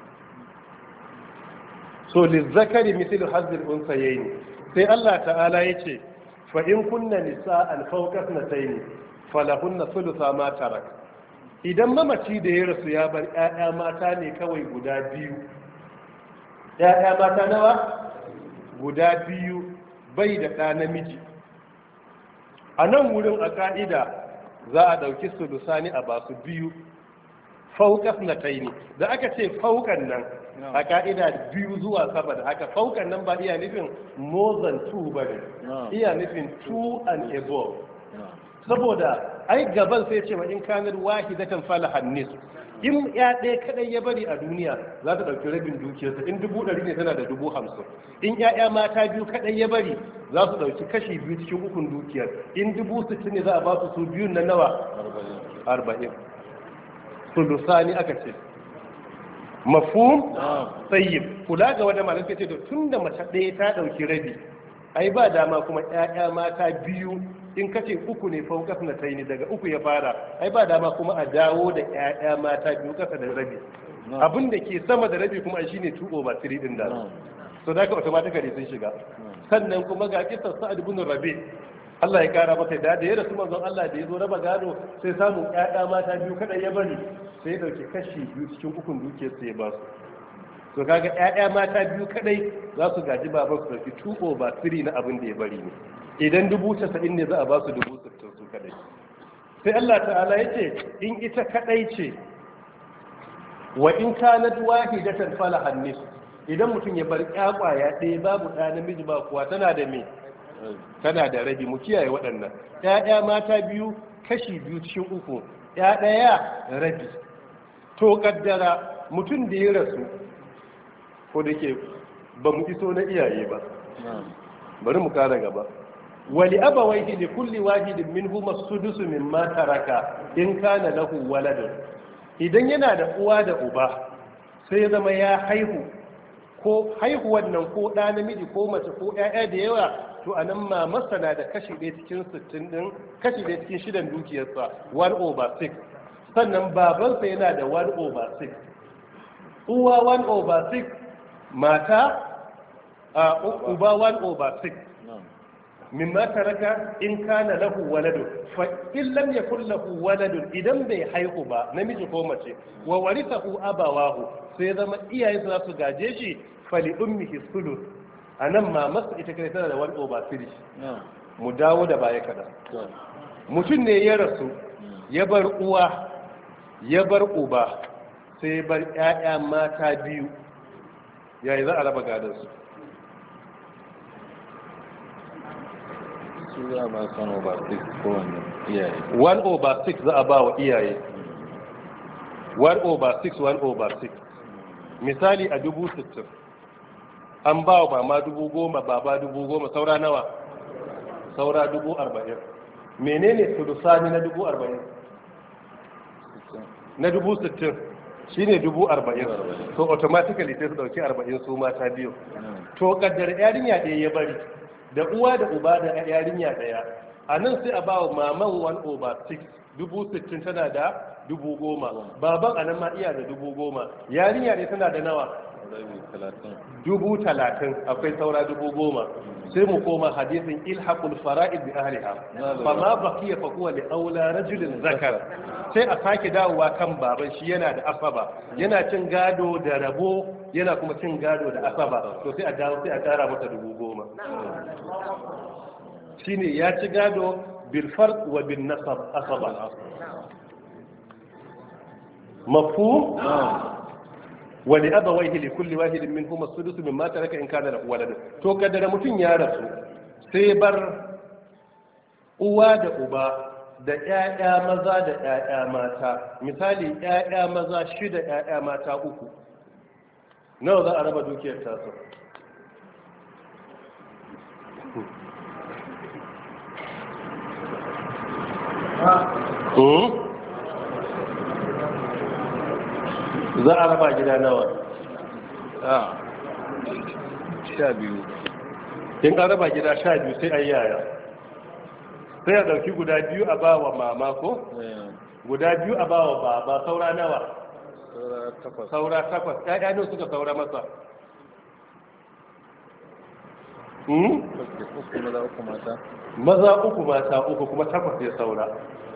So lizzakari mithlu hazzil unsayayn. Sai Allah ta'ala ya ce fa in kunna nisa'an fawqa ithnatayn falahunna thulutha ma tarak. Idan mamaci da ya rasu ya bar ƴaƴa mata ne kawai guda 2, ƴaƴa mata nawa? Guda 2 bai da ɗa namiji. A nan wurin a ka'ida za a ɗauki sulusani a basu 2 fawqa ithnatayn. Da aka ce fawqan nan a ka'ida 2 zuwa sama da haka faukan nan ba iya nufin more than 2 ba ne, iya nufin 2 and above. Saboda ai gaban sai ce ma in kanar wahidatan falahan nis, in ya ɗaya kadai ya bari a duniya za ta ɗauki rabin dukiyarsa, in 100 ne tana da 50,000. In ƴaƴa mata 2 kadai ya bari za su ɗauki kashi 2 cikin 3 dukiyar, in 60,000 ne za a ba su biyun na nawa 40. Sulusani aka ce. Mafhum? Tayyib. Kula ga wanda malam ce to tunda mace ɗaya ta ɗauki rabi ai ba dama kuma ƴaƴa mata 2 in kace 3 ne faukas na taini daga 3 ya fara ai ba dama kuma a dawo da ƴaƴa mata 2 kasa da rabi. Abin da ke sama da rabi kuma shine 2/3 din da. So da ka automatically sun shiga. Sannan kuma ga kissar Sa'ad ibn Rabi Allah ya kara masa da ya rasu manzon Allah da ya zo raba gado sai samu ƴaƴa mata 2 kada ya bari sai ya dauki kashi 2 cikin 3 dukiyar sai ya ba su. To kaga ƴaƴa mata 2 kadai za su gaji baban su dauki 2/3 na abin da ya bari ne. Idan 90,000 ne za a ba su 60,000 su kadai. Sai Allah ta'ala yace in ita kadai ce wa in kanat wahidatan falahan nis, idan mutum ya bar ƴaƙwaya ɗaya babu ɗa namiji ba kuwa tana da me? Tana da rabi. Mu kiyaye waɗannan. ƴaƴa mata 2 kashi 2 cikin 3, ƴa ɗaya rabi. To kaddara mutum da ya rasu ko da ke ba mu iso na iyaye ba, bari mu kara gaba. Wali abawaihi li kulli wahidin minhum as-sudus mimma taraka in kana lahu waladun. Idan yana da uwa da uba sai ya zama ya haihu, ko haihuwan nan ko ɗa namiji ko mace ko ƴaƴa da yawa, to a nan mamarsa na da kashi 1 cikin 60 ɗin, kashi 1 cikin 6 dukiyarsa 1/6. Sannan babansa yana da 1/6. Uwa 1/6, mata uba 1/6. mimma taraka in kana lahu waladun fa in lam yakul lahu waladun idan bai haihu ba namiji ko mace wa warithahu abawahu sai zama iyaye za su gaje shi fali ummihi sulus anan ma masa ita kai tana da 1/3 mu dawo da baya kada mutum ne ya rasu ya bar uwa ya bar uba sai bar ƴaƴa mata biyu yayi za a raba gadon su su za a ba 1/6 kowanne iyaye 1/6 za a ba wa iyaye 1/6 misali a 60,000 an ba wa mama 10,000 baba 10,000 saura nawa saura 40,000 menene sulusani na 40,000 na 60,000 shine 40,000 so automatically sai su dauki 40 su mata biyu to kaddar yarinya ɗaya ya bari da uwa da uba da yarinya ɗaya a nan sai a ba wa maman 1/6 60,000 tana da 10,000 baban a nan ma iya da 10,000 yarinya ne tana da nawa 30,000 akwai saura 10,000 sai mu koma hadisin ilhaqul fara'id bi ahliha fa ma baqiya fa huwa li aula rajulin zakar sai a sake dawowa kan baban shi yana da asaba yana cin gado da rabo yana kuma cin gado da asaba to sai a dawo sai a tara masa 10,000 shine ya ci gado bil fard wa bin nasab asaba mafhum wani abawaihi li kulli wahidin minhum as-sudus mimma taraka in kana lahu walad to kaddara mutun ya rasu sai bar uwa da uba da ƴaƴa maza da ƴaƴa mata misali ƴaƴa maza 6 ƴaƴa mata 3 nawa za a raba dukiyar tasu za a raba gida nawa? 12 in an raba gida 12 sai an yaya sai a ɗauki guda 2 a ba wa mama ko? guda 2 a ba wa baba saura nawa? saura 8 ƴaƴa ne suka saura masa maza 3 mata 3 kuma 8 ya saura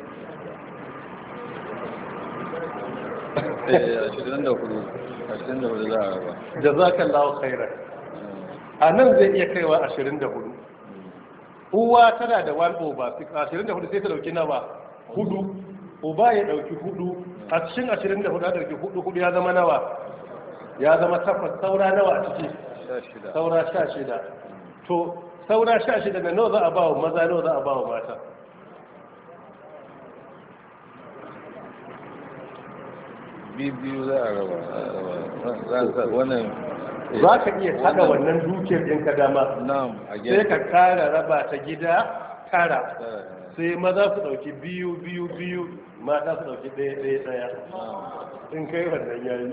24 za a raba jazakallahu khairan a nan zai iya kaiwa 24 uwa tana da 1/6 24 sai ta dauki nawa 4 uba ya dauki 4 a cikin 24 ya dauki 4 ya zama nawa ya zama 8 saura nawa a ciki saura 16 to saura 16 da nawa za a ba wa maza nawa za a ba wa mata biyu za a raba wannan za ka iya haɗa wannan dukiyar ɗin ka dama sai ka kara raba ta gida tara sai maza su ɗauki biyu mata su ɗauki ɗaya in kai wannan yayi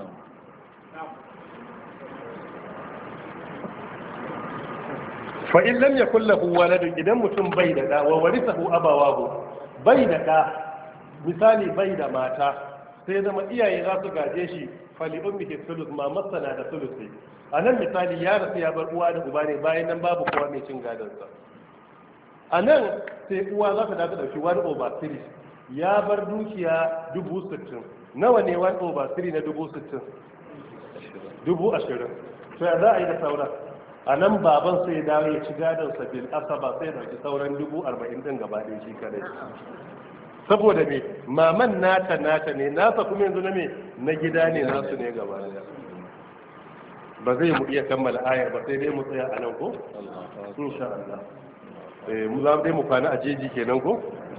fa in lam yakul lahu waladun idan mutum bai da ɗa wa warithahu abawahu bai da ɗa misali bai da mata sai zama iyaye za su gaje shi fali ummihi sulus ma masana da sulusi a nan misali ya rasu ya bar uwa da uba ne bayan nan babu kowa mai cin gadonsa a nan sai uwa za ta daga ɗauki 1/3 ya bar dukiya 60,000 nawa ne 1/3 na 60,000 20,000 to ya za a yi da sauran a nan baban sai dawo ya ci gadonsa bil asaba sai ɗauki sauran 40,000 din gaba ɗaya shi kadai saboda me maman nata ne nasa kuma yanzu na me na gida ne nasu ne gaba daya ba zai mu iya kammala ayar ba sai dai mu tsaya a nan ko insha Allah mu za dai mu kwana a jeji kenan ko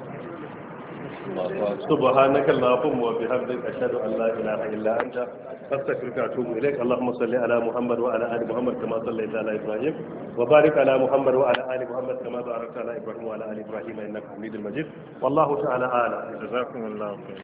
سبحانك اللهم وبحمدك أشهد أن لا إله إلا أنت أستغفرك وأتوب إليك اللهم صل على محمد وعلى آل محمد كما صليت على إبراهيم وبارك على محمد وعلى آل محمد كما باركت على إبراهيم وعلى آل إبراهيم إنك حميد مجيد والله تعالى أعلم جزاكم الله خيرا